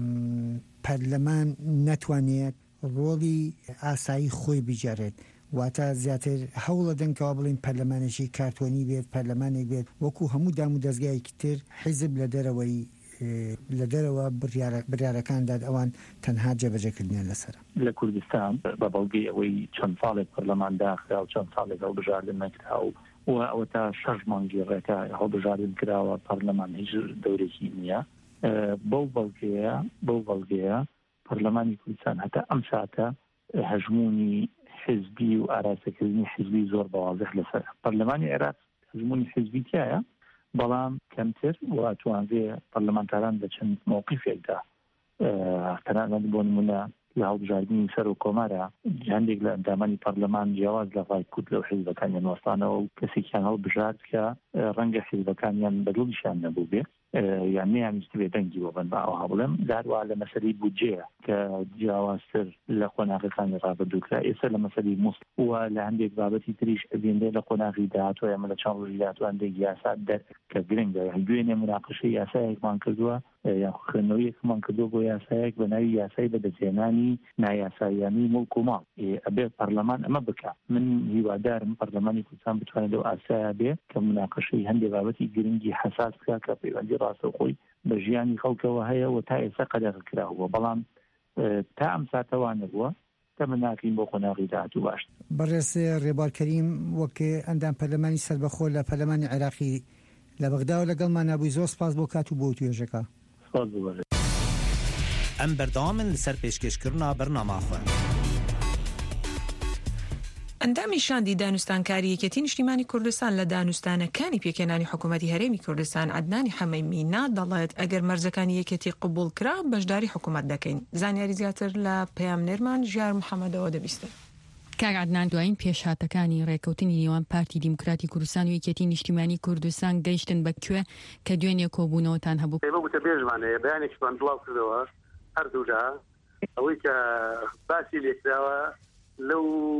پەرلەمان نەتوانێت ڕۆڵی ئاسایی خۆی بجارێت، واتە زیاتر هەوڵە دەنکەوە بڵین پەرلەمانێکی کارتۆنی بێت، پەرلەمانێک بێت وەکو هەموو دام و دەستگایەکی تر حیزب لە دەرەوەی لە دەرەوە بڕیارەکانداد ئەوان تەنها جێبەجێکردنیان لەسەر لە کوردستان بە بەڵگەی ئەوەی چەند ساڵێک پەرلەمان داخرا و چەند ساڵێک هەڵبژاردن نەکرا و ئەوە تا شەش مانگی ڕێکا هەڵبژاردن کراوە پەرلەمان هیچ دەورێکی نییە. بەو بەڵگەیە بەو بەڵگەیە پەرلەمانی کوردستان هەتا ئەم ساتە هەژمونی حزبی و ئاراستەکردنی حزبی زۆر بەوازح لەسەر پەرلەمانی عێراق هەژمونی حزبی تایە، بەڵام کەمتر و توانرێ پەرلەمانتاران لە چەند مووقیفێکدا تەنانەت بۆ نمونە لە هەڵبژاردننی سەر و کۆمارە هەندێک لە ئەندامانی پەرلەمان جیاواز لە ڕای کورد لەو حیزبەکانیان وەستانەوە و کەسێکیان هەڵبژارد کە ڕەنگە حیزبەکانیان بەدڵیشیان نەبوو بێ یان نەیانویست بێ دەنگی بۆ بن بە ئەوها بڵێم. داروە لە مەسەلەی بودجەیە کە جیاوازتر لە قۆناغەکانی ڕابردووکرا. ئێستا لە مەسەلەی مووسڵ و لە هەندێک بابەتی تریش ئەبێندێ لە قۆناغی داهاتوە ئێمە لە چەند ڕۆژی داهاتوە هەندێک یاسا دەر کە گرنگە دوێنێ مناقەشەی یاسایەکمان کردووە یان خوێندنەوەیەکمان کردووە بۆ یاسایەک بە ناوی یاسای بەدەستهێنانی نایاساییانی مڵک و ماڵ. ئەبێ پەرلەمان ئەمە بکە. من هیوادارم پەرلەمانی کوردستان بتوانێت لەو ئاسایە بێ کە مناقەشەی هەندێک بابەتی گرنگی حەساس بکات کە پەیوەندی ڕاستەوخۆی بە ژیانی خەڵکەوە هەیە و تا ئێستا قەدەغ کراوە، بەڵام تا ئەم ساتەوان نەبووە کە من ناکەین بۆ قۆناغی داهاتوو باش. بەڕێز ڕێبوار کەریم وەک ئەندام پەرلەمانی سەربەخۆ لە پەرلەمانی عێراقی لە بەغدا و لەگەڵمان نبووی زۆر سپاس بۆ کات و بۆ توێژەکە. سپاس بۆ. ئەم بەردەوامن لەسەر پێشکەشکردنا بەرنامەخۆن. ئەندامی شاندی دانوستانکاری یەکێتی نیشتیمانی کوردستان لە دانوستانەکانی پێکێنانی حکوومەتی هەرێمی کوردستان عەدنانی حەمەیمینا دەڵێت ئەگەر مەرجەکانی یەکێتی قبول کرا بەشداری حکوومەت دەکەین. زانیاری زیاتر لە پەیامنێرمان ژیار محەممەدەوە دەبیستن. کاک عەدنان دوایین پێشهاتەکانی ڕێکەوتنی نێوان پارتی دیموکراتی کوردستان و یەکێتی نیشتیمانی کوردستان گەیشتن بەکوێ کە دوێنێ کۆبوونەوەتان هەبوو؟ بەگوتە بێژمانەیە بەیانێکمان بڵاو کردەوە هەردوودا ئەوەی کە باسی لێکراوە لەو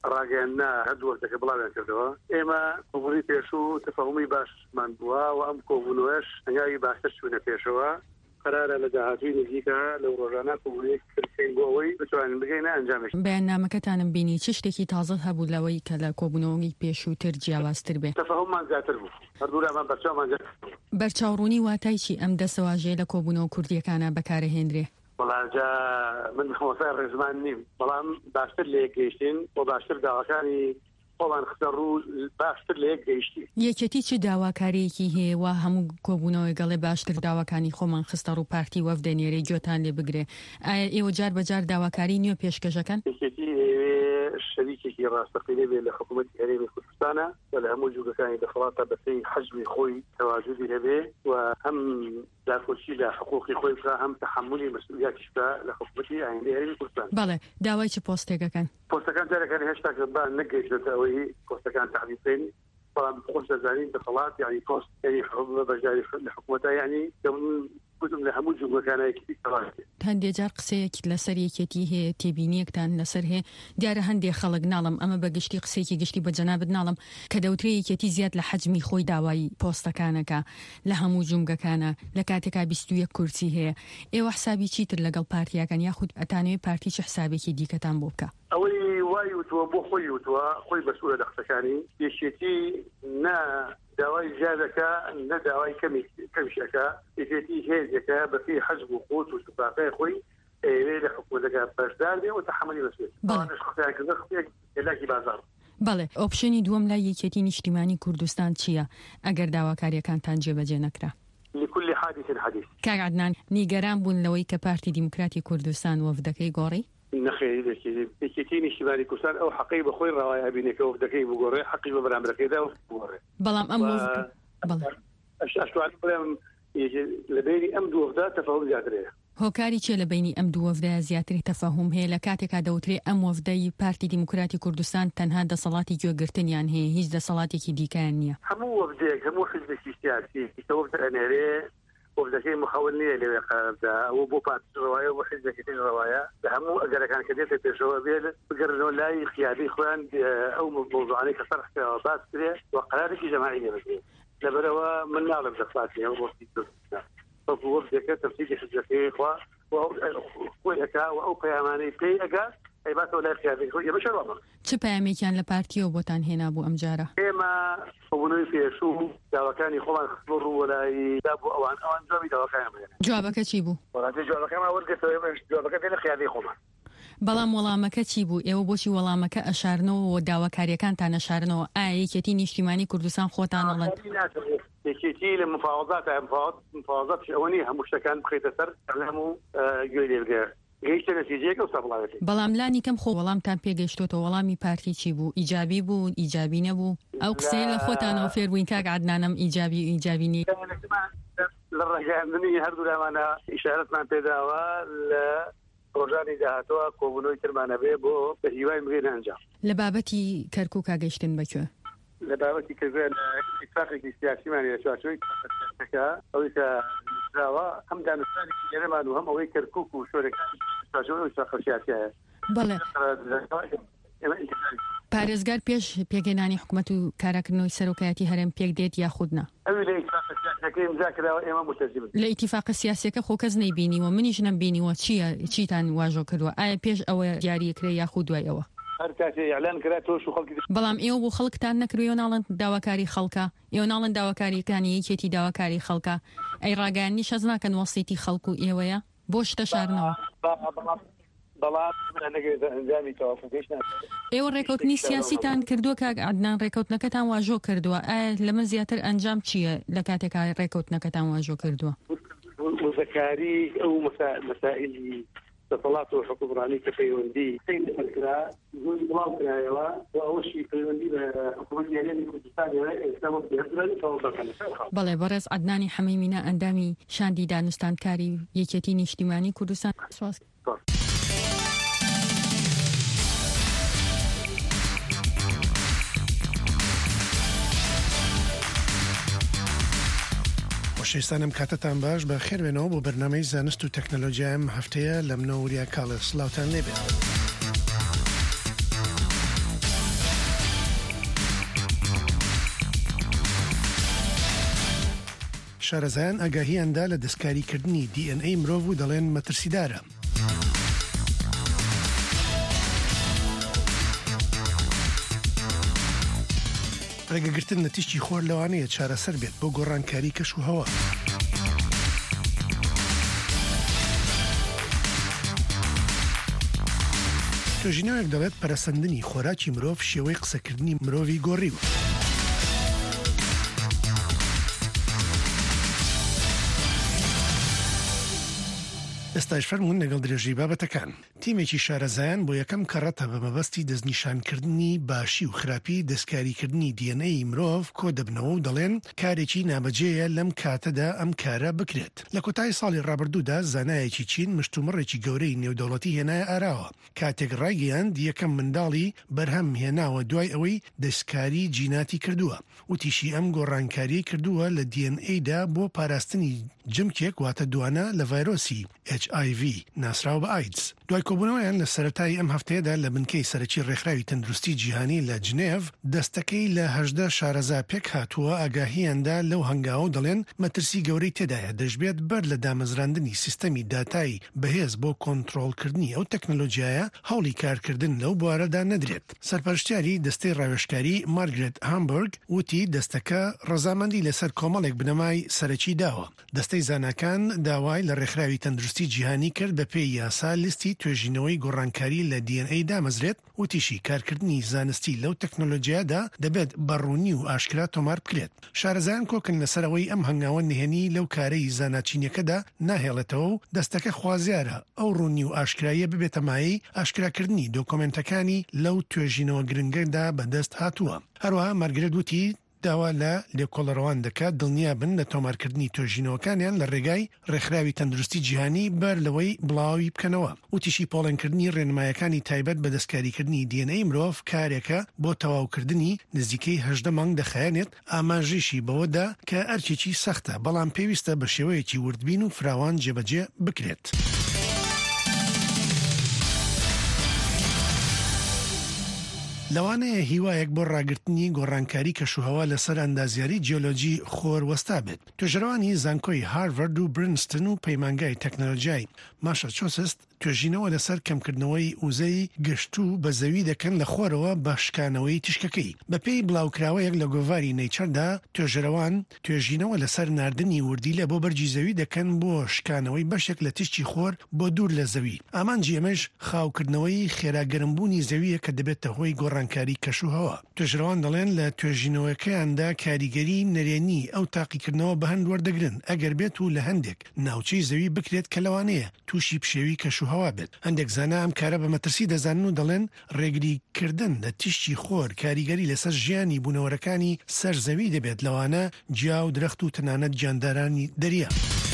ڕاگەیاندنا هەردوو وەختەکە بڵاویان کردەوە ئێمە کۆبوونی پێشوو تەفاهومی باشمان بووە و ئەم کۆبوونەوەش هەنگاوی باشتر چوونە پێشەوە قرارە لە داهاتووی نزیکە لەو ڕۆژانە کۆبوونێک کردین بۆ ئەوەی بتوانین بگەینە ئەنجامش. بەیاننامەکەتانم بینی چ شتێکی تازە هەبوو لەوەی کە لە کۆبوونەوەی پێشووتر جیاوازتر بێت؟ تەفاهوممان زیاتر بوو، هەردوولامان بەرچاومان زیاتر بوو. بەرچاوڕوونی واتای چی ئەم دەسەواژەیە لە کۆبوونەوە کوردیەکانە بەکارەهێنرێ؟ وڵاجا من خۆسای ڕێزمان نیم، بەڵام باشتر لە یەک گەیشتین و باشتر داواکانی خۆمان خستە ڕوو باشتر لە یەک گەیشتی. یەکێتی چ داواکاریەکی هەیە و هەموو کۆبوونەوەی گەڵێ باشتر داواکانی خۆمان خستە ڕوو پارتی وەفدە نێرەی جۆتان لێ بگرێ. ئایا ئێوە جار بەجار داواکاری نیوە پێشکەشەکەن؟ یەکێتی شەریکێکی ڕاستەقینەی بێ لە حکوومەتی هەرێمی کوردستانە و لە هەموو جوگەکانی دەسەڵاتە بەسەی حەجمی خۆی تەواجودی هەبێ و هەم داخۆچی لە حقوقی خۆی بکە هەم تەحملی مەسئولیەتیش بکە لە حکوومەتی ئایندەی هەرێمی کوردستان. بەڵێ داوای چ پۆستێکەکەن؟ پۆستەکان جارەکانی هێشتا با نەگەیشتە ئەوەی پۆستەکان تحویل بکەین، بەڵام خۆش دەزانین دەسەڵات یعنی پۆست یعنی بەشداری لە حکوومەتە یعنی گوتم لە هەموو جوگەکانایەکی تەواوی. هەندێک جار قسەیەکی لەسەر یەکێتی هەیە تێبینیەکتان لەسەر هەیە دیارە هەندێک خەڵک ناڵم ئەمە بە گشتی قسێکی گشتی بە جەنابەت ناڵم کە دەوترێ یەکێتی زیاد لە حەجمی خۆی داوای پۆستەکانەکە لە هەموو جومگەکانە لە کاتێکا بیست و یەک کورسی هەیە. ئێوە حسابی چیتر لەگەڵ پارتیەکان یاخود ئەتانەوێت پارتی چه حسابێکی دیکەتان بۆ بکە؟ ئەوەی وای وتووە بۆ خۆی وتووە خۆی بەسوولە لە قسەکانی یەکێتی نا داوای زیادەکە نە داوای کەمیشەکە یەکێتی هێزەکە بەپێی حەزب و قوت و سوپاقەی خۆی ئەوێ لە حکوومەتەکە بەشدار بێ و تەحملی بەسوێت بازار. بەڵێ ئۆپشنی دووەم لای یەکێتی نیشتیمانی کوردستان چییە ئەگەر داواکاریەکانتان جێبەجێ نەکرا؟ لكل حادث حديث. کاک عدنان نیگەران بوون لەوەی کە پارتی دیموکراتی کوردستان وەفدەکەی گۆڕی؟ نخير يكتيني شمالي كوسان أو حقيبة خوي رواية بينك وفدكي بقوري حقيبة برامرك إذا وفدكي بلام أم وفد بلام أش أشتو على برام لبيني أم دو وفدا تفاهم زيادرية هۆکاری چێ لە بینی ئەم دوو وەفدە زیاتری تەفاهم هەیە لە کاتێکا دەوترێ ئەم وەفدەی پارتی دیموکراتی کوردستان تەنها دەسەڵاتی گوێگرتنیان هەیە هیچ دەسەڵاتێکی دیکەیان نییە. هەموو وەفدەیەک هەموو حزبێکی سیاسی کە وەفدە ئەنێرێ وەفدەکەی مخەول نییە لەوێ قەراردا ئەوە بۆ پارتی ڕەوایە بۆ حزبێکی تر ڕەوایە لە هەموو ئەگەرەکان کە دێتە پێشەوە بێت بگەڕنەوە لای خیابی خۆیان ئەو مۆزوعانەی کە سەرخکەوە باس کرێ و قەرارێکی جەماعی لێبێت لەبەرەوە من ناڵم دەسڵاتی ئەو بۆستی کوردستان وەفدەکە تەفسیری حزبەکەی خوا وخۆی ئەکا و ئەو پەیامانەی پێی ئەگا ئەیباتەوە لای خیابی خۆی بەشەڕەوە. چ پەیامێکیان لە پارتیەوە بۆتان هێنا بوو ئەم جارە؟ ئێمە کۆبوونەوەی پێشوو داواکانی خۆمان خستبوو ڕوو وەلای دابوو ئەوان ئەوان جوابی داواکانیان بدەن. جوابەکە چی بوو؟ وەڵاتی جوابەکەمان وەرگرتەوە جوابەکە دێنە خیابی خۆمان. بەڵام وەڵامەکە چی بوو؟ ئێوە بۆچی وەڵامەکە ئەشارنەوە و داواکاریەکانتان ئەشارنەوە؟ ئایا یەکێتی نیشتیمانی کوردستان خۆتان دەڵێن؟ یەکێتی لە مفاوضات مفاوضات ئەوەنی هەموو شتەکان بخەیتە سەر هەموو گوێ لێبگەر گەیشتە نەتیجەیەکە و سەبڵاوێتی. بەڵام لانی کەم خۆ وەڵامتان پێگەیشتۆتەوە وەڵامی پارتی چی بوو؟ ئیجابی بوو ئیجابی نەبوو؟ ئەو قسەی لە خۆتانەوە فێر بووین کاک عدنانم ئیجابی ئیجابی نیە. لە ڕێگەاندنی هەردوو لامانە ئیشارەتمان پێداوە لە ڕۆژانی داهاتوە کۆبوونەوەی ترمانە بێ بۆ بە هیوای بگەینە ئەنجام. لە بابەتی کەرکووک گەیشتن بەکوێ؟ لە بابەتی کردن اتفاقێکی سیاسیمانی لە چوارچۆی سیاسەکە ئەوەی کە داوا هەم دانوستانی لێرەمان و هەم ئەوەی کەرکووک و شۆرێک چوارچۆی اتفاق سیاسیایە. بەڵێ پارێزگار پێش پێگەیاندنی حکوومەت و کاراکردنەوەی سەرۆکایەتی هەرێم پێک دێت یاخود نا؟ ئەوی لە اتفاق سیاسیەکەی ئیمزا کراوە ئێمە متەزیمن. لە ئیتیفاقە سیاسیەکە خۆ کەس نەیبینیوە منیش نەمبینیوە چییە چیتان واژۆ کردووە؟ ئایا پێش ئەوە دیاریکرێ یاخود دوای ئەوە؟ هەر کاتێ ئیعلان کرا تۆش و خەڵکی بەڵام ئێوە بۆ خەڵکتان نەکردو ئێوە ناڵن داواکاری خەڵکە ئێوە ناڵن داواکاریەکانی یەکێتی داواکاری خەڵکە ئەی ڕاگەیاندنی شەز ناکەن وەسیتی خەڵک و ئێوەیە بۆ شتە شارنەوە. ئێوە ڕێکەوتنی سیاسیتان کردووە کاک عدنان ڕێکەوتنەکەتان واژۆ کردووە ئایا لەمە زیاتر ئەنجام چییە لە کاتێکا ڕێکەوتنەکەتان واژۆ کردووە؟ وزەکاری ئەو مەسائلی دەسەڵات و حکومڕانی کە پەیوەندی کرا زۆری بڵاو کرایەوە و ئەوەشی پەیوەندی بە حکوومەتی هەرێمی کوردستانیەوە ئێستا بەڵێ بەڕێز عدنانی حەمەیمینە ئەندامی شاندی دانوستانکاری یەکێتی نیشتیمانی کوردستان سواز خۆشەویستانم کاتتان باش بە خێربێنەوە بۆ بەرنامەی زانست و تەکنەلۆژیایم هەفتەیە لە منەوەوریا کاڵس لاوتان لێبێت. شارەزایان ئاگاهیاندا لە دەستکاریکردنی دی ئێن ئەی مرۆڤ و دەڵێن مەترسیدارە. ڕێگەگرتن لە تیشتی خۆر لەوانەیە چارەسەر بێت بۆ گۆڕانکاری کەش و هەوا. توێژینەوەیەک دەڵێت پەرەسەندنی خۆراکی مرۆڤ شێوەی قسەکردنی مرۆڤی گۆڕیوە. ئێستاش فەرمونون لەگەڵ درێژی بابەتەکان. تیمێکی شارەزایان بۆ یەکەم کەڕەتە بە مەبەستی دەستنیشانکردنی باشی و خراپی دەستکاریکردنی دی ئێن ئەی مرۆڤ کۆ دەبنەوە و دەڵێن کارێکی نابەجێیە لەم کاتەدا ئەم کارە بکرێت. لە کۆتای ساڵی ڕابردوودا زانایەکی چین مشتومڕێکی گەورەی نێودەوڵەتی هێنایە ئاراوە. کاتێک ڕایگەیاند یەکەم منداڵی بەرهەم هێناوە دوای ئەوەی دەستکاری جیناتی کردووە. وتیشی ئەم گۆڕانکاری کردووە لە دی ئێن ئەیدا بۆ پاراستنی جمکێک واتە دوانە لە ڤایرۆسی ئەچ ئای ڤی ناسراو بە ئایدز. دوای کۆبوونەوەیان لە سەرەتای ئەم هەفتەیەدا لە بنکەی سەرەکی ڕێکخراوی تەندروستی جیهانی لە جنێڤ دەستەکەی لە هەژدە شارەزا پێک هاتووە ئاگاهیاندا لەو هەنگاوە دەڵێن مەترسی گەورەی تێدایە دەشبێت بەر لە دامەزراندنی سیستەمی داتای بەهێز بۆ کۆنتڕۆڵکردنی ئەو تەکنۆلۆژیایە هەوڵی کارکردن لەو بوارەدا نەدرێت. سەرپەرشتیاری دەستەی ڕاوێژکاری مارگرێت هامبرگ وتی دەستەکە ڕەزامەندی لەسەر کۆمەڵێک بنەمای سەرەکی داوە. دەستەی زانکان داوای لە ڕێکخراوی تەندروستی جیهانی کرد بە پێی یاسا لیستی توێژینەوەی گۆڕانکاری لە دی ئێن ئەی دامەزرێت وتیشی کارکردنی زانستی لەو تەکنۆلۆژیادا دەبێت بەڕوونی و ئاشکرا تۆمار بکرێت. شارەزایان کۆکن لەسەرەوەی ئەم هەنگاوە نهێنی لەو کارەی زاناچینیەکەدا ناهێڵێتەوە و دەستەکە خوازیارە ئەو ڕوونی و ئاشکراییە ببێتە مایەی ئاشکراکردنی دۆکۆمنتەکانی لەو توێژینەوە گرنگەدا بەدەست هاتووە. هەروەها مارگرێت وتی داوا لە لێکۆڵەڕەوان دەکات دڵنیا بن لە تۆمارکردنی توێژینەوەکانیان لە ڕێگای ڕێکخراوی تەندروستی جیهانی بەر لەوەی بڵاوی بکەنەوە. وتیشی پۆڵێنکردنی ڕێنمایەکانی تایبەت بە دەستکاریکردنی دی ئێن ئەی مرۆڤ کارێکە بۆ تەواوکردنی نزیکەی هەژدە مانگ دەخایەنێت ئاماژەیشی بەوەدا کە ئەرکێکی سەختە بەڵام پێویستە بە شێوەیەکی وردبین و فراوان جێبەجێ بکرێت. لەوانەیە هیوایەک بۆ ڕاگررتنی گۆڕانکاری کەشوهەوا لەسەر ئەندازیاری جیۆلۆجی خۆر وەستا بێت. توێژەرانی زانکۆی هارڤارد و برنستن و پەیمانگای تەکنۆلۆژیای ماساچوسست توێژینەوە لەسەر کەمکردنەوەی وزەی گشت و بە زەوی دەکەن لە خۆرەوە بە شکانەوەی تشکەکەی. بەپێی بڵاوکراوەیەک لە گۆڤاری نەیچەردا توێژەرەوان توێژینەوە لەسەر ناردنی وردی لە بۆ بەرجی زەوی دەکەن بۆ شکانەوەی بەشێک لە تشتی خۆر بۆ دوور لە زەوی. ئامانجی ئەمەش خاوکردنەوەی خێراگەرمبوونی زەویە کە دەبێتە هۆی گۆڕانکاری کەشوهەوا. توێژەرەوان دەڵێن لە توێژینەوەکەیاندا کاریگەری نەرێنی ئەو تاقیکردنەوە بە هەند وەردەگرن ئەگەر بێت و لە هەندێک ناوچەی زەوی بکرێت کە لەوانەیە تووشی پشێوی کەشوهەوا بێت. هەندێک زانە ئەم کارە بە مەترسی دەزانن و دەڵێن ڕێگریکردن لە تیشتی خۆر کاریگەری لەسەر ژیانی بوونەوەرەکانی سەر زەوی دەبێت لەوانە جیا و درەخت و تەنانەت جاندارانی دەریا.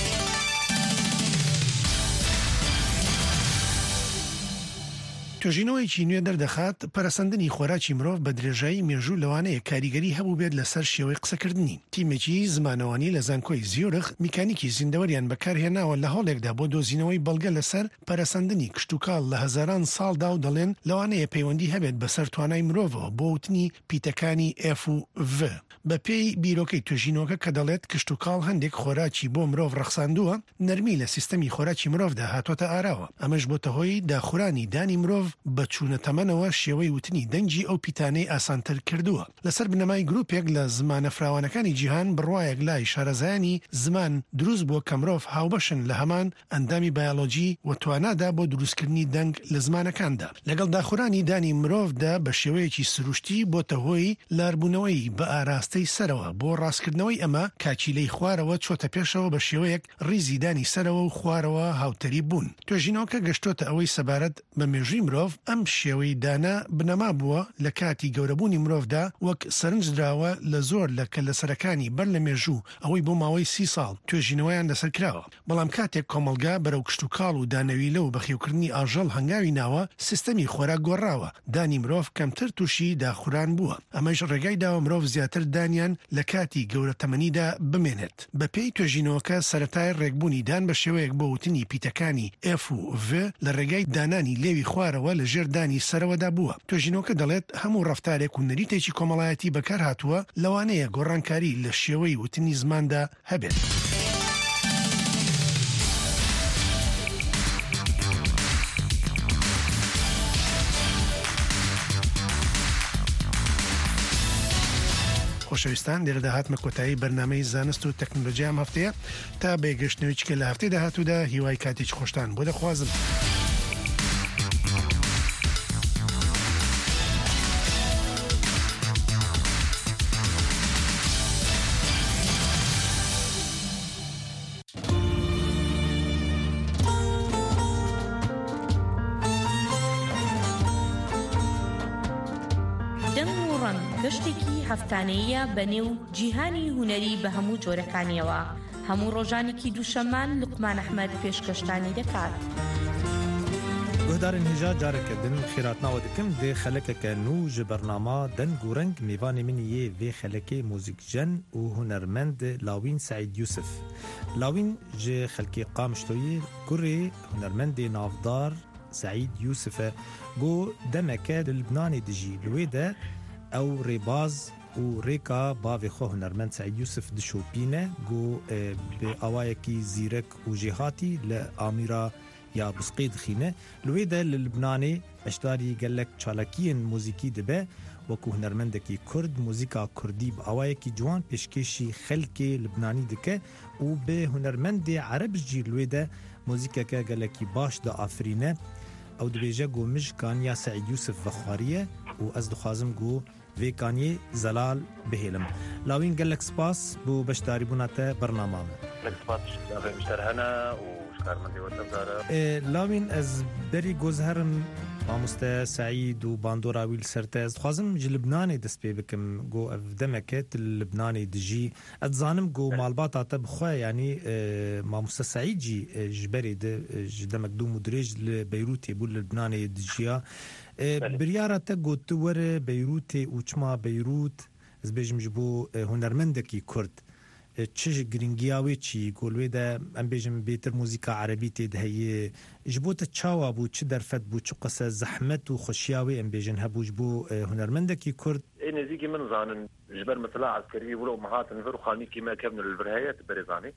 توێژینەوەیکی نوێ دەردەخات پەرەسەندنی خۆراکی مرۆڤ بە درێژایی مێژوو لەوانەیە کاریگەری هەبوو بێت لەسەر شێوەی قسەکردنی. تیمێکی زمانەوانی لە زانکۆی زیورخ میکانیکی زیندەوەریان بەکارهێناوە لە هەڵێکدا بۆ دۆزینەوەی بەڵگە لەسەر پەرەسەندنی کشتتوکاڵ لە هەزاران ساڵدا و دەڵێن لەوانەیە پەیوەندی هەبێت بەسەر توانای مرۆڤەوە بۆ وتنی پیتەکانی ئف و ڤ. بە پێی بیرۆکەی توێژینەوەکە کە دەڵێت کشتتوکاڵ هەندێک خۆراکی بۆ مرۆڤ ڕەخساندووە نەرمی لە سیستەمی خۆراکی مرۆڤدا هاتوۆتە ئاراوە. ئەمەش بۆتە هۆی داخورانی دانی مرۆڤ بە چوونەتەمەنەوە شێوەی وتنی دەنگی ئەو پیتانەی ئاسانتر کردووە. لەسەر بنەمای گروپێک لە زمانە فراوانەکانی جیهان بڕوایەک لای شارەزایانی زمان دروست بووە کە مرۆڤ هاوبەشن لە هەمان ئەندامی بایۆلۆجی و توانادا بۆ دروستکردنی دەنگ لە زمانەکاندا. لەگەڵ داخورانی دانی مرۆڤدا بە شێوەیەکی سروشتی بۆتە هۆی لاربوونەوەی بە ئاراستەی سەرەوە بۆ ڕاستکردنەوەی ئەمە کاچیلەی خوارەوە چۆتە پێشەوە بە شێوەیەک ڕیزی دانی سەرەوە و خوارەوە هاوتەری بوون. توێژینەوەکە گەشتۆتە ئەوەی سەبارەت بە مێژووی مرۆڤ ئەم شێوەی دانا بنەما بووە لە کاتی گەورەبوونی مرۆڤدا وەک سەرنج درراوە لە زۆر لە کە لە سەرەکانی بەر لە مێژوو ئەوەی بۆ ماوەی سی ساڵ توێژینەوەیان لەسەر کراوە. بەڵام کاتێک کۆمەلگا بەرەو کشتتوکاڵ و دانەوی لەو بەخێوکردنی ئاژەڵ هەنگاوی ناوە سیستەمی خۆراک گۆڕاوە. دانی مرۆڤ کەمتر تووشی داخوران بووە. ئەمەش ڕێگای داوە مرۆڤ زیاتر دانیان لە کاتی گەورەتەمەنیدا بمێنێت. بە پێی توێژینەوەکە سەرەتای ڕێکبوونی دان بە شێوەیەک بۆ وتنی پیتەکانی ئف و ڤ لە ڕێگای دانانی لێوی خوارەوە کردنەوە لە ژێردانی سەرەوەدا بووە. توێژینەوەکە دەڵێت هەموو ڕەفتارێک و نەریتێکی کۆمەڵایەتی بەکار هاتووە لەوانەیە گۆڕانکاری لە شێوەی وتنی زماندا هەبێت. خۆشەویستان لێرەدا هاتمە کۆتایی بەرنامەی زانست و تەکنۆلۆژیا ئەم هەفتەیە تا بێگەشتنەوەیچکە لە هەفتەی داهاتوودا هیوای کاتێکی خۆشتان بۆ دەخوازم. گەشتێکی هەفتانەیە بەنێو جیهانی هونەری بە هەموو جۆرەکانیەوە. هەموو ڕۆژانێکی دووشەمان لوقمان ئەحمەد پێشکەشتانی دەکات. گۆدارن هێژا جارەکردن خێراتناوە دکم دێ خەلەکەکە نو ji بەرناما دەنگ و ڕەنگ میوانê min yê vê xelekê mûzîkjen û hunermend Lawîn Saîd Yûsif. Lawîn ji xelkê Qamişloyê gurê hunermendê navdar Saîd Yûsif e got demeke li Libnanê dijî li wê de ew rêbaz û rêka bavê xwe hunermend Saîd Yûsif dişopîne got bi awayekî zîrek û jêhatî li amîra ya Bisqê dixîne. Li wê de li Libnanê beşdarî gelek çalakiyên mûzîkî dibe wekû hunermendekî Kurd mûzîka Kurdî bi awayekî ciwan pêşkêşî xelkê Libnanî dike û bi hunermendê Ereb jî li wê de mûzîkeke gelekî baş diafirîne. Ew dibêje got mij kaniya Saîd Yûsif vexwariye û ez dixwazim got vê kaniyê zelal bihêlim. Lawîn gelek spas bû beşdarîbûna te bernama me. Lawîn ez berî gozherim mamoste Saîd û bandora wî li ser te. Ez dixwazim ji Libnanê dest pê bikim got ev demeke til Libnanê dijî. Ez dizanim got malbata te bixwe yanî mamoste Saîd jî ji berê de ji demek dûm û dirêj li Beyrûtê bû li Libnanê dijiya. Biryara te got tu were Beyrûtê û çima Beyrût ez bêjim ji bo hunermendekî Kurd çi giringiya wê çî got wê de em bêjim bêtir mûzîka erebî tê de heye ji bo te çawa bû çi derfet bû çi qese zehmet û xweşiya wê em bêjin hebû ji bo hunermendekî Kurd. Ê nêzîkî min zanin ji ber mesela askerî wilo mehatin vir û xanîkî me kevin li vir heye berê zanî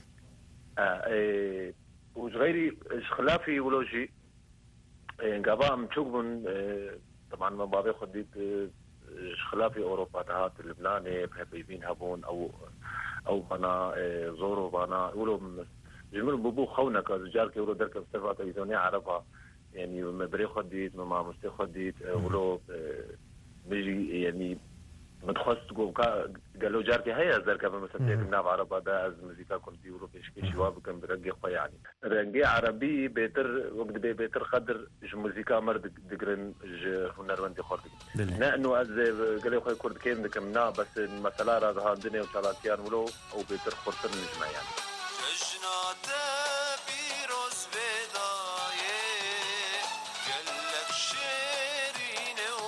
û ji xeyrî ji xilafî wilo jî gava em çok bûn طبعا me bavê xwe dît ji xilafî Ewropa de hat Libnanê hepeyvîn hebûn ew ew bana zor û bana wilo ji min bûbû xewneka ji carkê wilo derkev serva televîzyonê Ereba yanî me birê xwe dît me mamostê xwe dît wilo bijî yanî متخصص گوکا گلو جار که هی از در که مثلا تیم ناو عربا دا از موسیقى کردی و رو پیشکشی واب کم برنگی خواه یعنی رنگی عربی بهتر وقت به بهتر قدر ج موسیقى مرد دگرن ج هنرمندی خورد نه انه از گلو خواه کرد کم دکم نه بس مثلا را دهاندنه و چالاتیان ولو او بهتر خورتر نجمع یعنی جنات بیروز بدایه گلک شیرینه و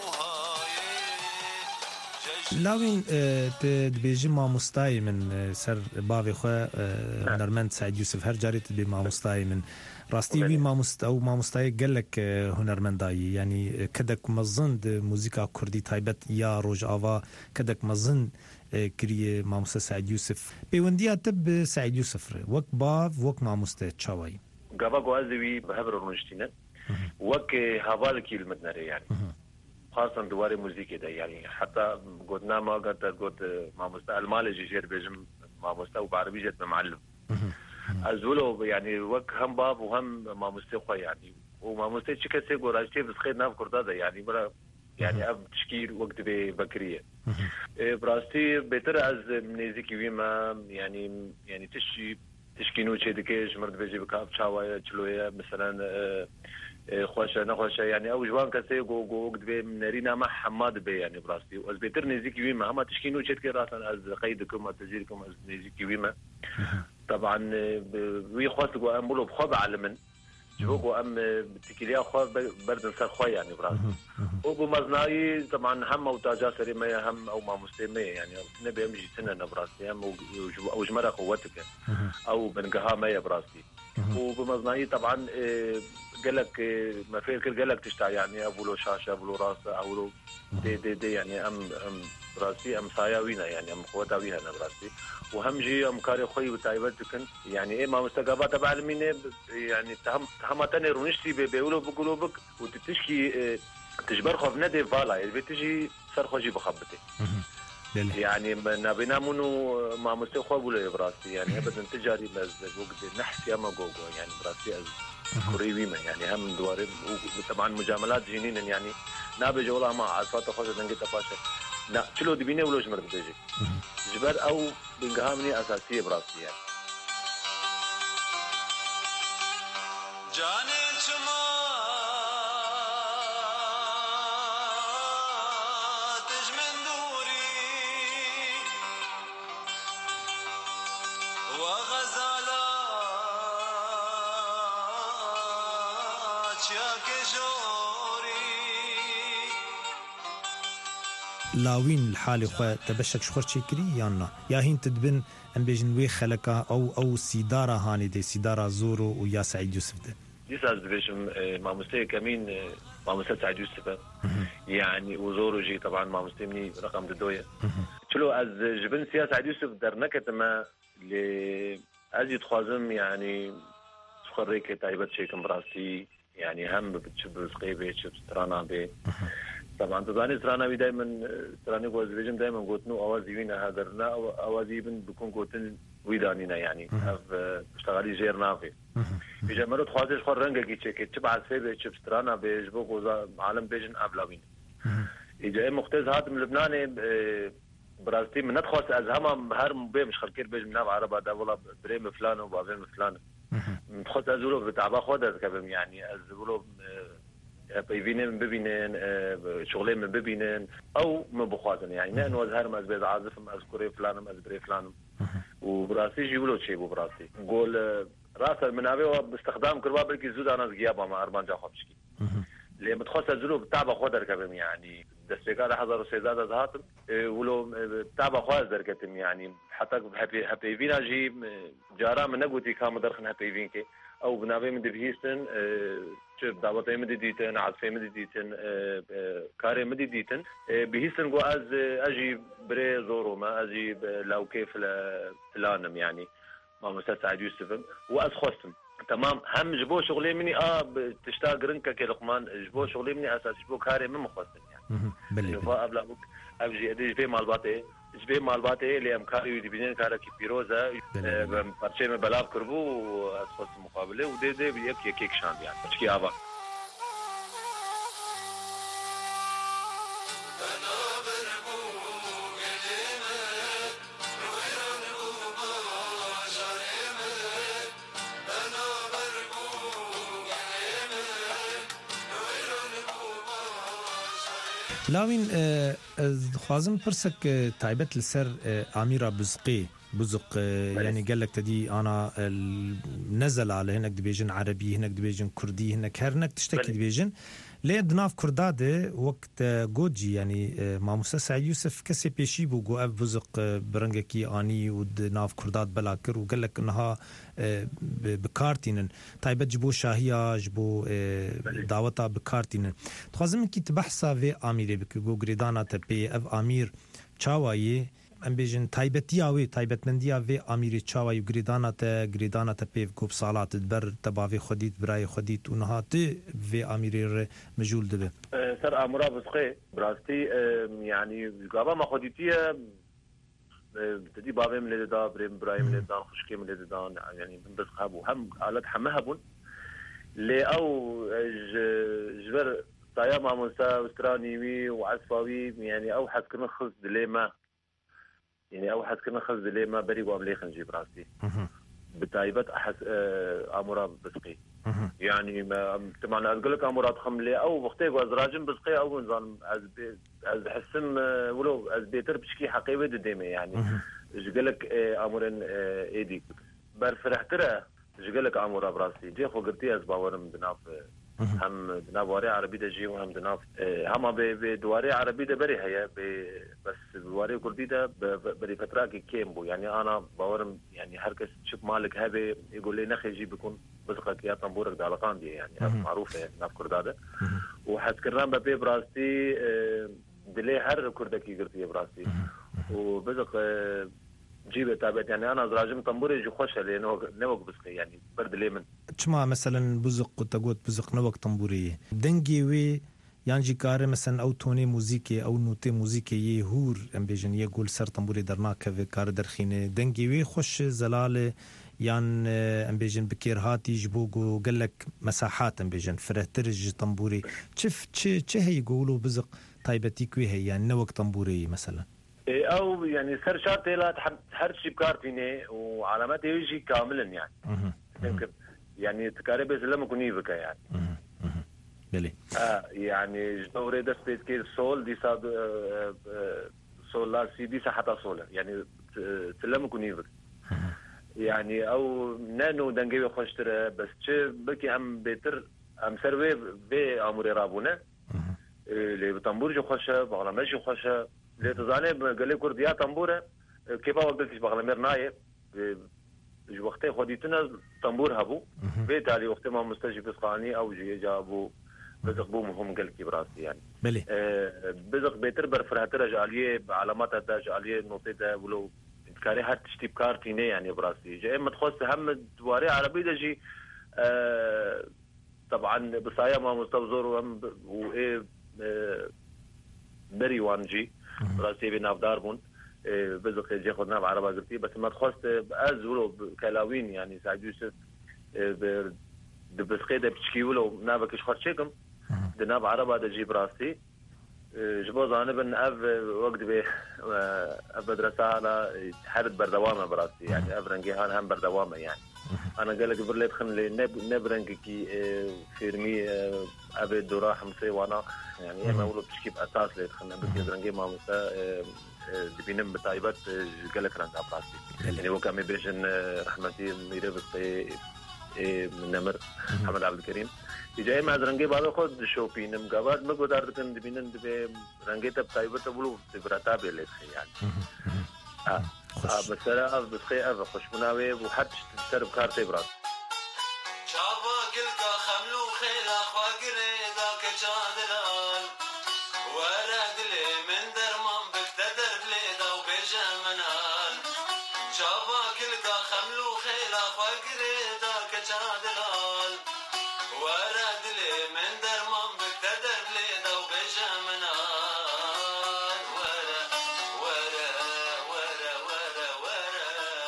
لاوین دبیجی مامۆستای من سەر bavê xwe hunermend Saîd Yûsif her carê tu bê mamۆستayê min rastî wî mamosta ew mamostayê gelek hunermendayî yanî kedek mezin di mûzîka Kurdî taybet ya Rojava kedek mezin kiriye mamoste Saîd Yûsif. Pêwendiya te bi Saîd Yûsif re wek bav wek mamoste çawayî gava got ez wî bi hev re rûniştîne wek hevalekî li min nere yani خاصة دواري موسيقى ده يعني حتى قلنا ما قلت قلت مع مستوى المالي جير بيجم مع مستوى بعربي جت معلم أزولو يعني وك هم باب وهم مع مستوى يعني ومع مستوى شكل سيقول راجتي بس خير ناف كردا ده يعني برا يعني أب تشكيل وقت ببكرية براستي بيتر از منيزيكي ويما يعني يعني تشي تشكينو شيء دكيش مرد بيجي بكاب شاوية شلوية مثلا خوشه نخوشه يعني او جوان کسی گو گو دبی نرینا ما حماد بی يعني براستی و از بهتر نزیکی ویما هم تشکینو چت که راسن از قیدکم از تجیرکم از نزیکی ویما طبعا وی خواست گو ام بلو بخواب علمن جو گو ام تکیلیا خواب بردن سر خواه يعني براستی و بو مزنایی طبعا هم او تاجا سری ما هم او ما مسلمه يعني نبي امجي سنه نبراستی هم او جمره قوتك او بنقها ما براستی و بمزنایی طبعا قال لك ما في الكل قال لك تشتاع يعني ابو له شاشه ابو له راسه ابو له دي دي دي يعني ام ام براسي ام ساياوينا يعني ام قوتها بيها انا براسي وهم جي ام كاري خوي وتايبتكن يعني ايه ما مستقبات تبع المين يعني تهم تهمتني رونشتي بيقولوا بيقولوا بك وتتشكي تجبر خوف نادي فالا اللي بتجي صار خوجي بخبتي يعني نبينا منو ما مستوى ولا براسي يعني ابدا تجاري بس وقت نحس يا ما جوجو يعني براسي از قريبين يعني هم دواري طبعا مجاملات جنين يعني نابج والله ما عصات خوجه دنجي تباشر لا شلو دبيني ولا جمر بتجي جبر او بنقامني اساسيه براسي يعني جاني چما لاوين الحالي خو تبشك شخور شكري يانا يا هين تدبن ام بيجن وي خلقا او او سيدارة هاني دي سيدارة زورو ويا سعيد يوسف ده يساز بيجم مع مستوى كمين مع مستوى سعيد يوسف يعني وزورو جي طبعا مع مستوى رقم ددوية شلو از جبن سياسة سعيد يوسف درنكت ما ل ازيد خوازم يعني تخريك تايبت شيكم براسي يعني هم بتشب سقيبه تشب سترانا بي طبعا تزاني سترانا بي دائما ستراني كوز بيجم دائما قوتنو اوازي وينا هادرنا اوازي بن بكون قوتن ويدانينا يعني اف اشتغالي جيرنا في بيجمرو تخوازش خور رنگا كي تشيك تبع سيبه تشب سترانا بيجبو قوزا عالم بيجن ابلاوين اجا مختز هاتم لبناني براستي من ندخل ازهما هر بي مش خلكير بيجم ناف عربا دا والله بريم فلان وبابين فلان خد ازولو بتعبا خد از كبم يعني ازولو بيبينين ببينين شغلين من ببينين او من بخواتن يعني نحن وزهر ما ازبيز عازف ما اذكري فلان ما ازبري فلان وبراسي جيبولو شيء براسي قول راس المنابع باستخدام كرباب الكي زود انا زغيابا ما اربان جا خبشكي اللي متخصص ازولو بتعبا خد كبم يعني دستيقال حضر سيزاد هاتم ولو بتعبا خواز دركتم يعني حتى هابي هابي فينا جي جارا من نقوتي كام درخن هابي فينكي او بنابي من دبهيستن شوف دعوتي مدي ديتن عطفي مدي ديتن كاري مدي ديتن بهيستن قو از اجي بري زورو ما اجي لو كيف فلانم يعني ما مستر سعيد يوسف واز خوستم تمام هم جبو شغلي مني اه تشتاق رنكا كلقمان جبو شغلي مني اساس جبو كاري من مخوستن يعني بلي ابلا بك ابجي ادي جبي مالباتي جبي مالباتي اللي امكاري دبينين كارا كي بيروزا بارشي من بلاب كربو اسخص مقابله ودي دي بيك يك شان يعني تشكي ابا لاوين خوازم برسك تايبت لسر اميره بزقي بزق يعني قال لك تدي انا نزل على هناك دبيجن عربي هناك دبيجن كردي هناك هرنك تشتكي دبيجن ليه دناف كرداده وقت جوجي يعني مع مستر يوسف كسي بيشي بو جو اف بزق برنجكي اني ودناف كرداد بلاكر وقال لك انها بكارتين تايبت جبو شاهيه جبو دعوتها بكارتين تخازم كي تبحثا في امير بك جو غريدانا تبي اف امير تشاواي ام بيجن تايبتي اوي تايبت منديا في امير تشاواي غريدانا تا غريدانا تبي كوب صالات تبر تبافي خديت براي خديت ونهات في امير مجول دبه سر امرا بسقي براستي يعني غابا ما خديتي تدي بابي من لدا بريم براي من لدا خشكي من لدا يعني بس خابو هم قالت حمهبون لي او جبر طايا ما موسى استرانيوي وعصفاوي يعني او حد كنا خذ دليما يعني او حد كنا خذ دليما بري واملي خنجي براسي بتايبت احس امورا بسقي يعني ما طبعا اقول لك امورات خملي او وقتي وازراجم بسقي او نظام از از حسم ولو از بيتر بشكي حقيبه ديمه يعني قال لك امورن ايدي بر فرحتره قال لك امورا براسي جي خو قلتي از باورم بناف هم دناواري عربي ده جي وهم دناف هم بدواري عربي ده بري هي بس دواري كردي ده بري فترة كيم بو يعني أنا باورم يعني هركس شوف مالك هبي يقول لي نخي يجي بيكون بزقك يا طنبورك ده علاقان دي يعني معروفة يعني ناف كردادة وحسكران ببي براستي دلي هر كردكي قرتي براستي وبزق جيبه تابت يعني انا زراجم طنبوري جو خوشه لانه نوق بسقي يعني برد ليمن تشما مثلا بزق تقوت بزق نوق طنبوري دنجي وي يعني كار مثلا او توني موزيكي او نوتي موزيكي يهور ام بيجن يقول سر طنبوري درناك في كار درخينه دنجي وي خوش زلاله يعني ام بيجن بكير هاتي جبوقو قال لك مساحات ام بيجن فرترج طنبوري شف تش هي يقولوا بزق طيبتيك وي هي يعني نوق طنبوري مثلا او يعني سر شرطي لا تحرشي بكارتيني وعلامات يجي كاملا يعني يمكن يعني تقارب لما كوني بك يعني بلي اه يعني جدوري ده سبيس كي سول دي صاد سول لا سي دي حتى سول يعني تلم كوني بك يعني او نانو دنجي خوشتر بس تش بكي ام بيتر ام سروي بي اموري رابونه اللي بطنبور جو خوشه بغلامش جو خوشه اللي تزاني قال لي كرديا طنبوره كيف وقتك بغلامير نايب جو وقتي خديتنا طنبور هبو بيت علي وقت ما مستشفى فسقاني او جي جابو بزق بو مهم قال كي براسي يعني بلي آه بزق بيتر برفرات رجاليه علامات الرجاليه نوطيته ولو كاري هات تشتي بكارتيني يعني براسي جاي ما تخص هم دواري عربي دجي آه طبعا بصايا ما مستوزر وايه آه بري وانجي براسي بناف داربون بزق يجي خدنا بعربه قلتي بس ما تخص از ولو كلاوين يعني سعد يوسف بسقيده بتشكي ولو نابك شخرشكم دناب عربه دجي براسي جبوز انا بن اف وقت به مدرسه على حرد بردوامه براسي يعني افرنجي هان هم بردوامه يعني انا قال لك برليت خن لي نبرنجي كي فيرمي ابي دورا حمصي وانا يعني انا اول بشكي باساس لي خن بس يدرنجي ما مسا دبينم بتايبات قال لك رانك براسي يعني هو كان بيجن رحمتي ميري بس من نمر محمد عبد الكريم جاي مع رنگي بعد خود شوپینم گواد مگو دار کن دبینن دبه رنگي تب طيبته بلو تبرتا بيلت يعني اه بس انا بس خي ابا خوش مناوي وحد تسرب كارتي براس شابا قلقا خملو خيلا خواقري ذاك جادلان ورد لي من درمان بكتدر بليدا وبيجا منال شابا قلقا خملو خيلا خواقري ذاك جادلان ورد لي من درمان بكتدر بليدا وبيجا منال ورا ورا ورا ورا ورا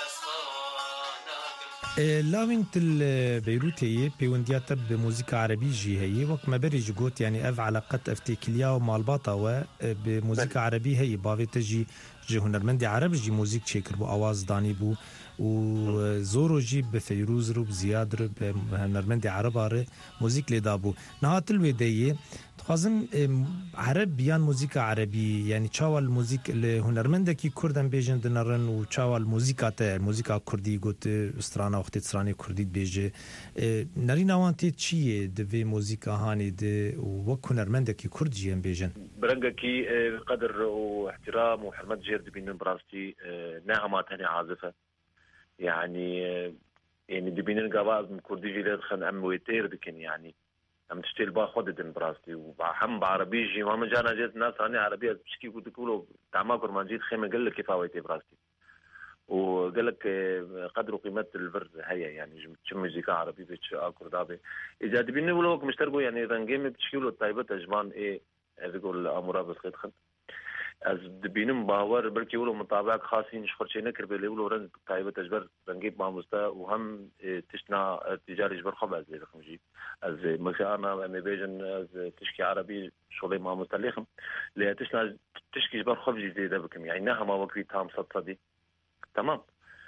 صفاناكم لاوين تل بيروتي بيونديات بموسيقى عربي جي هي وقت ما بري جوت يعني اف علاقات افتيكليا ومالباطا و بموسيقى عربي هي بافي تجي جي هنرمندي عرب جي موزيك تشيكر بو اواز داني بو وزورو جي بفيروز رو بزياد رو بهنرمندي عرباره موزيك لدابو نهات الوداية تخازم عرب بيان موزيكا عربي يعني تشاوال الموزيك اللي هنرمندكي كردن بيجن دنرن وتشاوال موزيكا تا الموزيكا كردي قلت استرانا وقت استراني كردي بيجي نرينا وانتي تشيه دفي موزيكا هاني دي ووك هنرمندكي كردجي بيجن برنجكي قدر واحترام وحرمت جيرد بين براستي ناهمات هني عازفة يعني يعني دبينن قبائل كردي جيلاد خن أم ويتير دكن يعني أم تشتيل با خود دن براستي وهم بعربي جي ما جانا جيت ناس أنا عربية بشكي قلت كله تعماق ورمان جيت خيمة قال لك كيف هويتي براستي وقال لك قدر قيمة الفرد هي يعني شو موسيقى عربي بتش أكر دابي إذا دبينن ولو مشتركوا يعني رنجيم بشكي له طيبة أجمان إيه يقول أمورا بس خد خد از دبینم باور بلکه ولو مطابق خاصين شخرشي نكر بلي ولو رنگ طيبه تجبر رنگيب ما مستا وهم تشنا تجاري جبر خبز زي خمجي از مثلا انا بيجن از تشكي عربي شغلي ما مستلخم اللي تشنا تشكي جبر خبز زي ده بكم يعني نها ما وقتي تام صدي تمام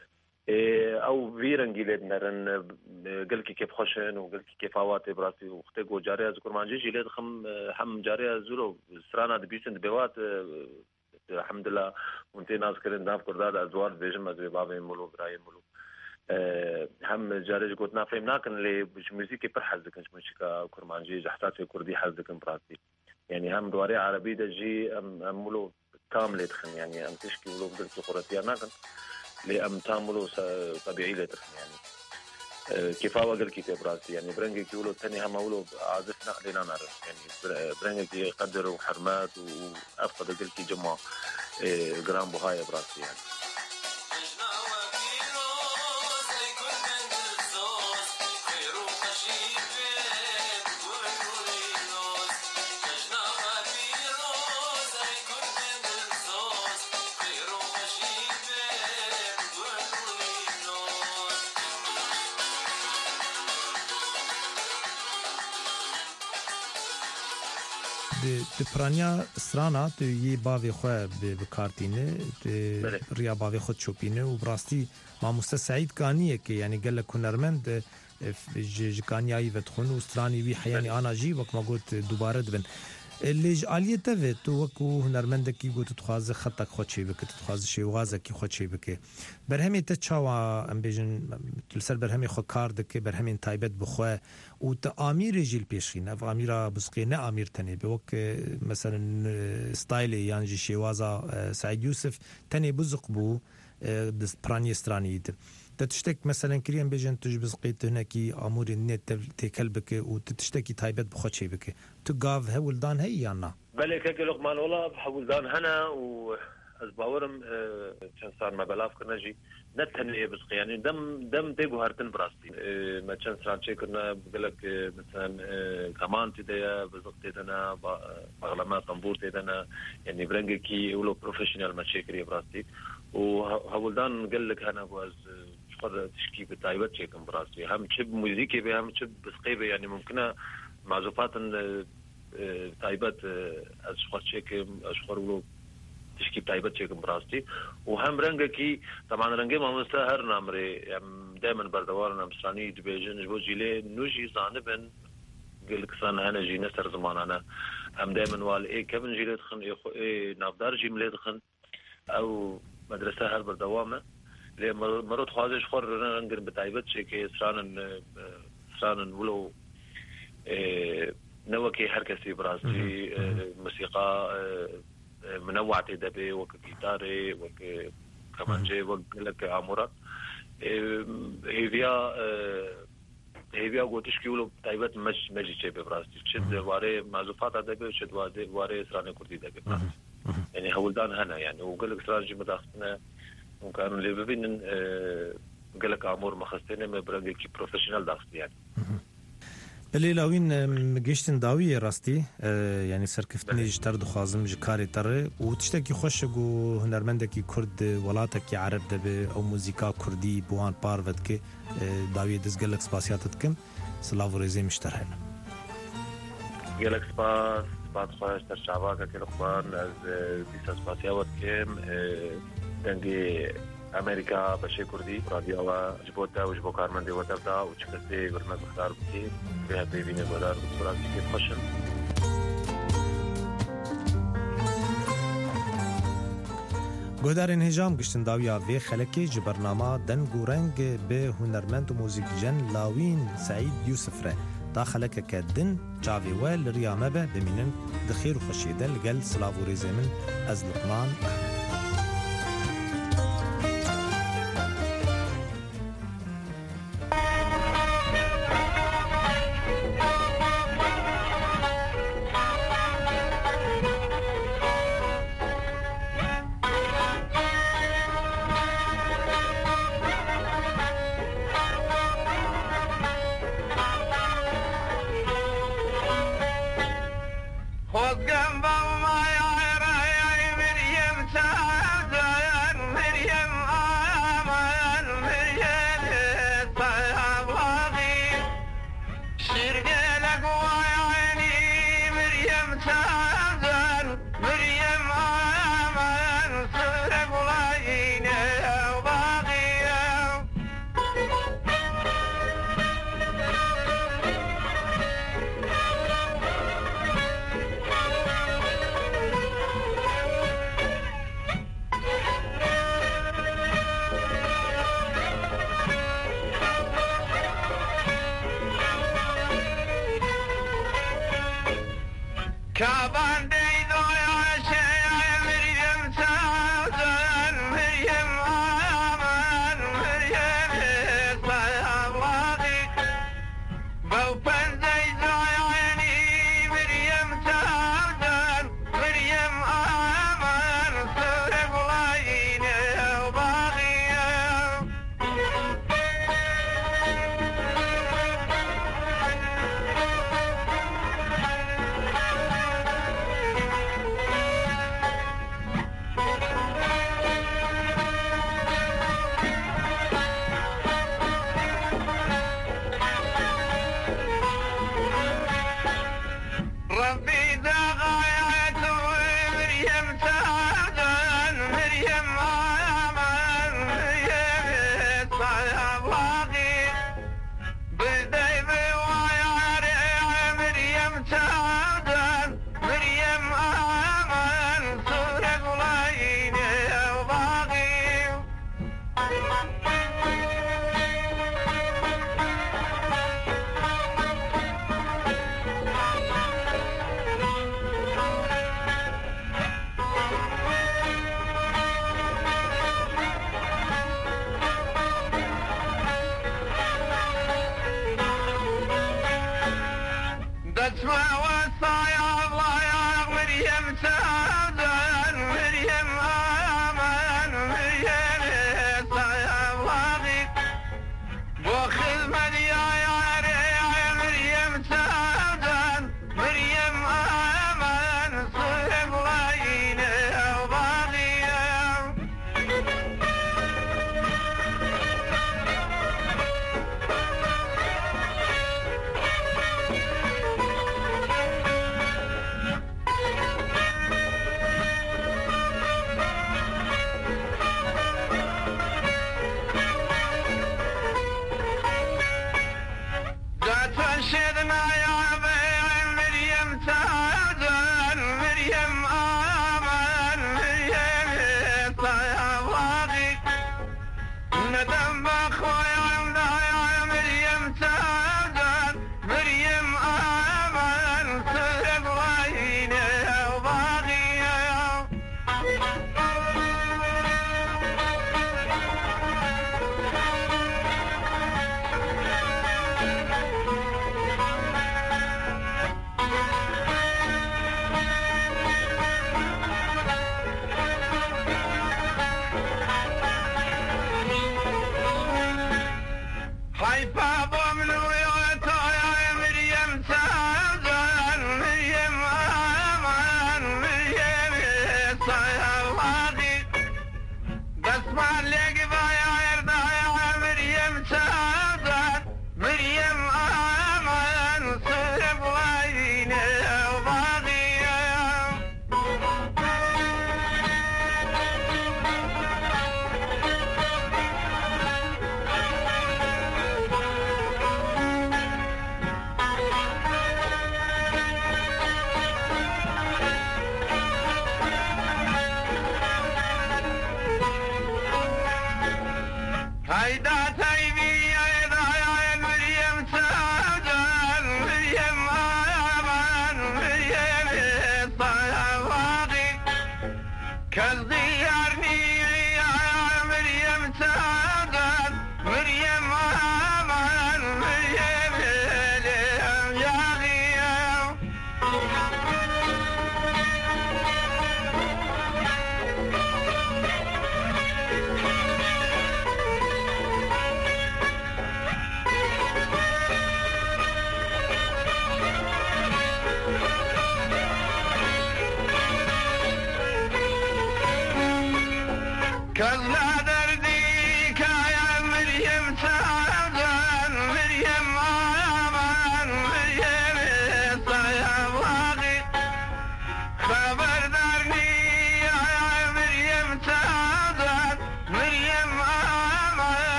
او في رنگي لدنرن قلكي كيف خشن وقلكي كيف اواتي براسي وختك جاري از كرمانجي جيلد خم هم جاري زولو سرانا دبيسن بوات الحمد لله وانتي ناس كرين داف كرداد ازوار بيجم از بابي مولو براي مولو هم جارج قلنا فهم ناكن اللي بش موسيقى پر حز كنش موسيقى كرمانجي جحتات كردي حز كن براسي يعني هم دواري عربي دجي ام امولو كامل يدخن يعني ام تشكي ولو قلت قرتي ناكن اللي ام تامولو طبيعي يدخن يعني كيف اقول كيف براسي يعني برنجي كيولو ثاني هم اولو عازفنا لينا نعرف يعني برنجي قدر وحرمات وافقد قلتي جمع جرام بهاي براسي يعني پرانیا سرانا تو یه باوی خواه بکارتینه ریا باوی خود چوپینه و براستی ماموسته سعید کانیه که یعنی گل کنرمند جکانیایی ودخون و سرانی وی حیانی آنا جی وک ما گوت دوباره دبن لیج آلیه تاوه تو وکو هنرمنده کی گوت تخواز خطک خود چی بکه تخواز شیوازه کی خود چی بکه برهمی تا چاوا ام بیجن تلسر برهمی خود کار دکه برهمی تایبت بخواه و تا آمیر جیل پیشخینه و آمیرا بسقی نه آمیر تنه به وک مثلا ستایلی یعنی جی شیوازا سعید یوسف تنه بزق بو پرانی استرانیید تشتك مثلا كريم بيجن تجبز قيت هناكي امور النت تكل بك وتشتكي تايبت بخوتشي بك تقاف هولدان هي يانا بالك هيك لقمان والله هولدان هنا و ازباورم كان صار ما بلاف كنجي نتهني بس يعني دم دم ديغو هارتن براستي ما كان سرانشي كنا بقول لك مثلا كمان تديا بزقتي انا بغلما طنبور تدنا يعني برنجكي ولو بروفيشنال ما شيكري براستي وهولدان قال لك انا واز شقد تشكي بتايبت شيكم براسي هم تشب موزيكي بها هم تشب بسقيبه يعني ممكن معزوفات تايبت اشخر شيكم اشخر ولو تشكي بتايبت شيكم براسي وهم رنجكي طبعا رنجي ما مستهر نامري يعني دائما بردوارنا مسراني دبيجن جبوجي لي نوجي زانبن قال لك صان انا جي نسر زمان انا هم دائما وال ايه كم جي لدخن ايه نافدار جي مليدخن او مدرسه هر بردوامه لي مرات خوازش خور رنگر بتايبت شي كي سران سران ولو نوكي حركسي براسي موسيقى منوعه دبي وكجيتاري وك كمانجي وك عمورات هيفيا هيفيا قوتش كيولو تايبت مش مجي شي براسي شد واري معزوفات دبي شد واري سران كردي دبي براسي يعني هولدان هنا يعني وقال لك سراجي مداخلنا وكانوا اللي ببين قال لك امور مخستين ما برنجي كي بروفيشنال داخل يعني بلی لاوین مگشتن داوی راستی یعنی سرکفتنی جتر دخوازم جکاری تره و تشتکی خوش گو هنرمندکی کرد ولاتا کی عرب دبه او موزیکا کردی بوان پارود که داوی دزگلک سپاسیاتت کم سلاو و رزی مشتر هینا گلک سپاس سپاس خواهش تر شعباکا که لقمان از دیسا سپاسیاوت کم دنگی امریکا بشي كردي راديو جبوتا وجبو كارمندي وتبدا وشكتي برنامج اختار بكي فيها بيبيني بدار بصورة كيف خشن گودار انهجام گشتن داویا وی خلکی جبرنامه دن گورنگ به هنرمند و موزیکجن لاوین سعید یوسف ره دا خلک کدن چاوی ول ریامه به بمینن دخیر و خوشیده لگل سلاو و ریزمن از لقمان Hold gamba my eye, I am in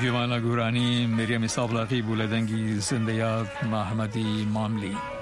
ویوانا گورانی مریم سابلاقی بولدنگی زندیاب محمدی ماملی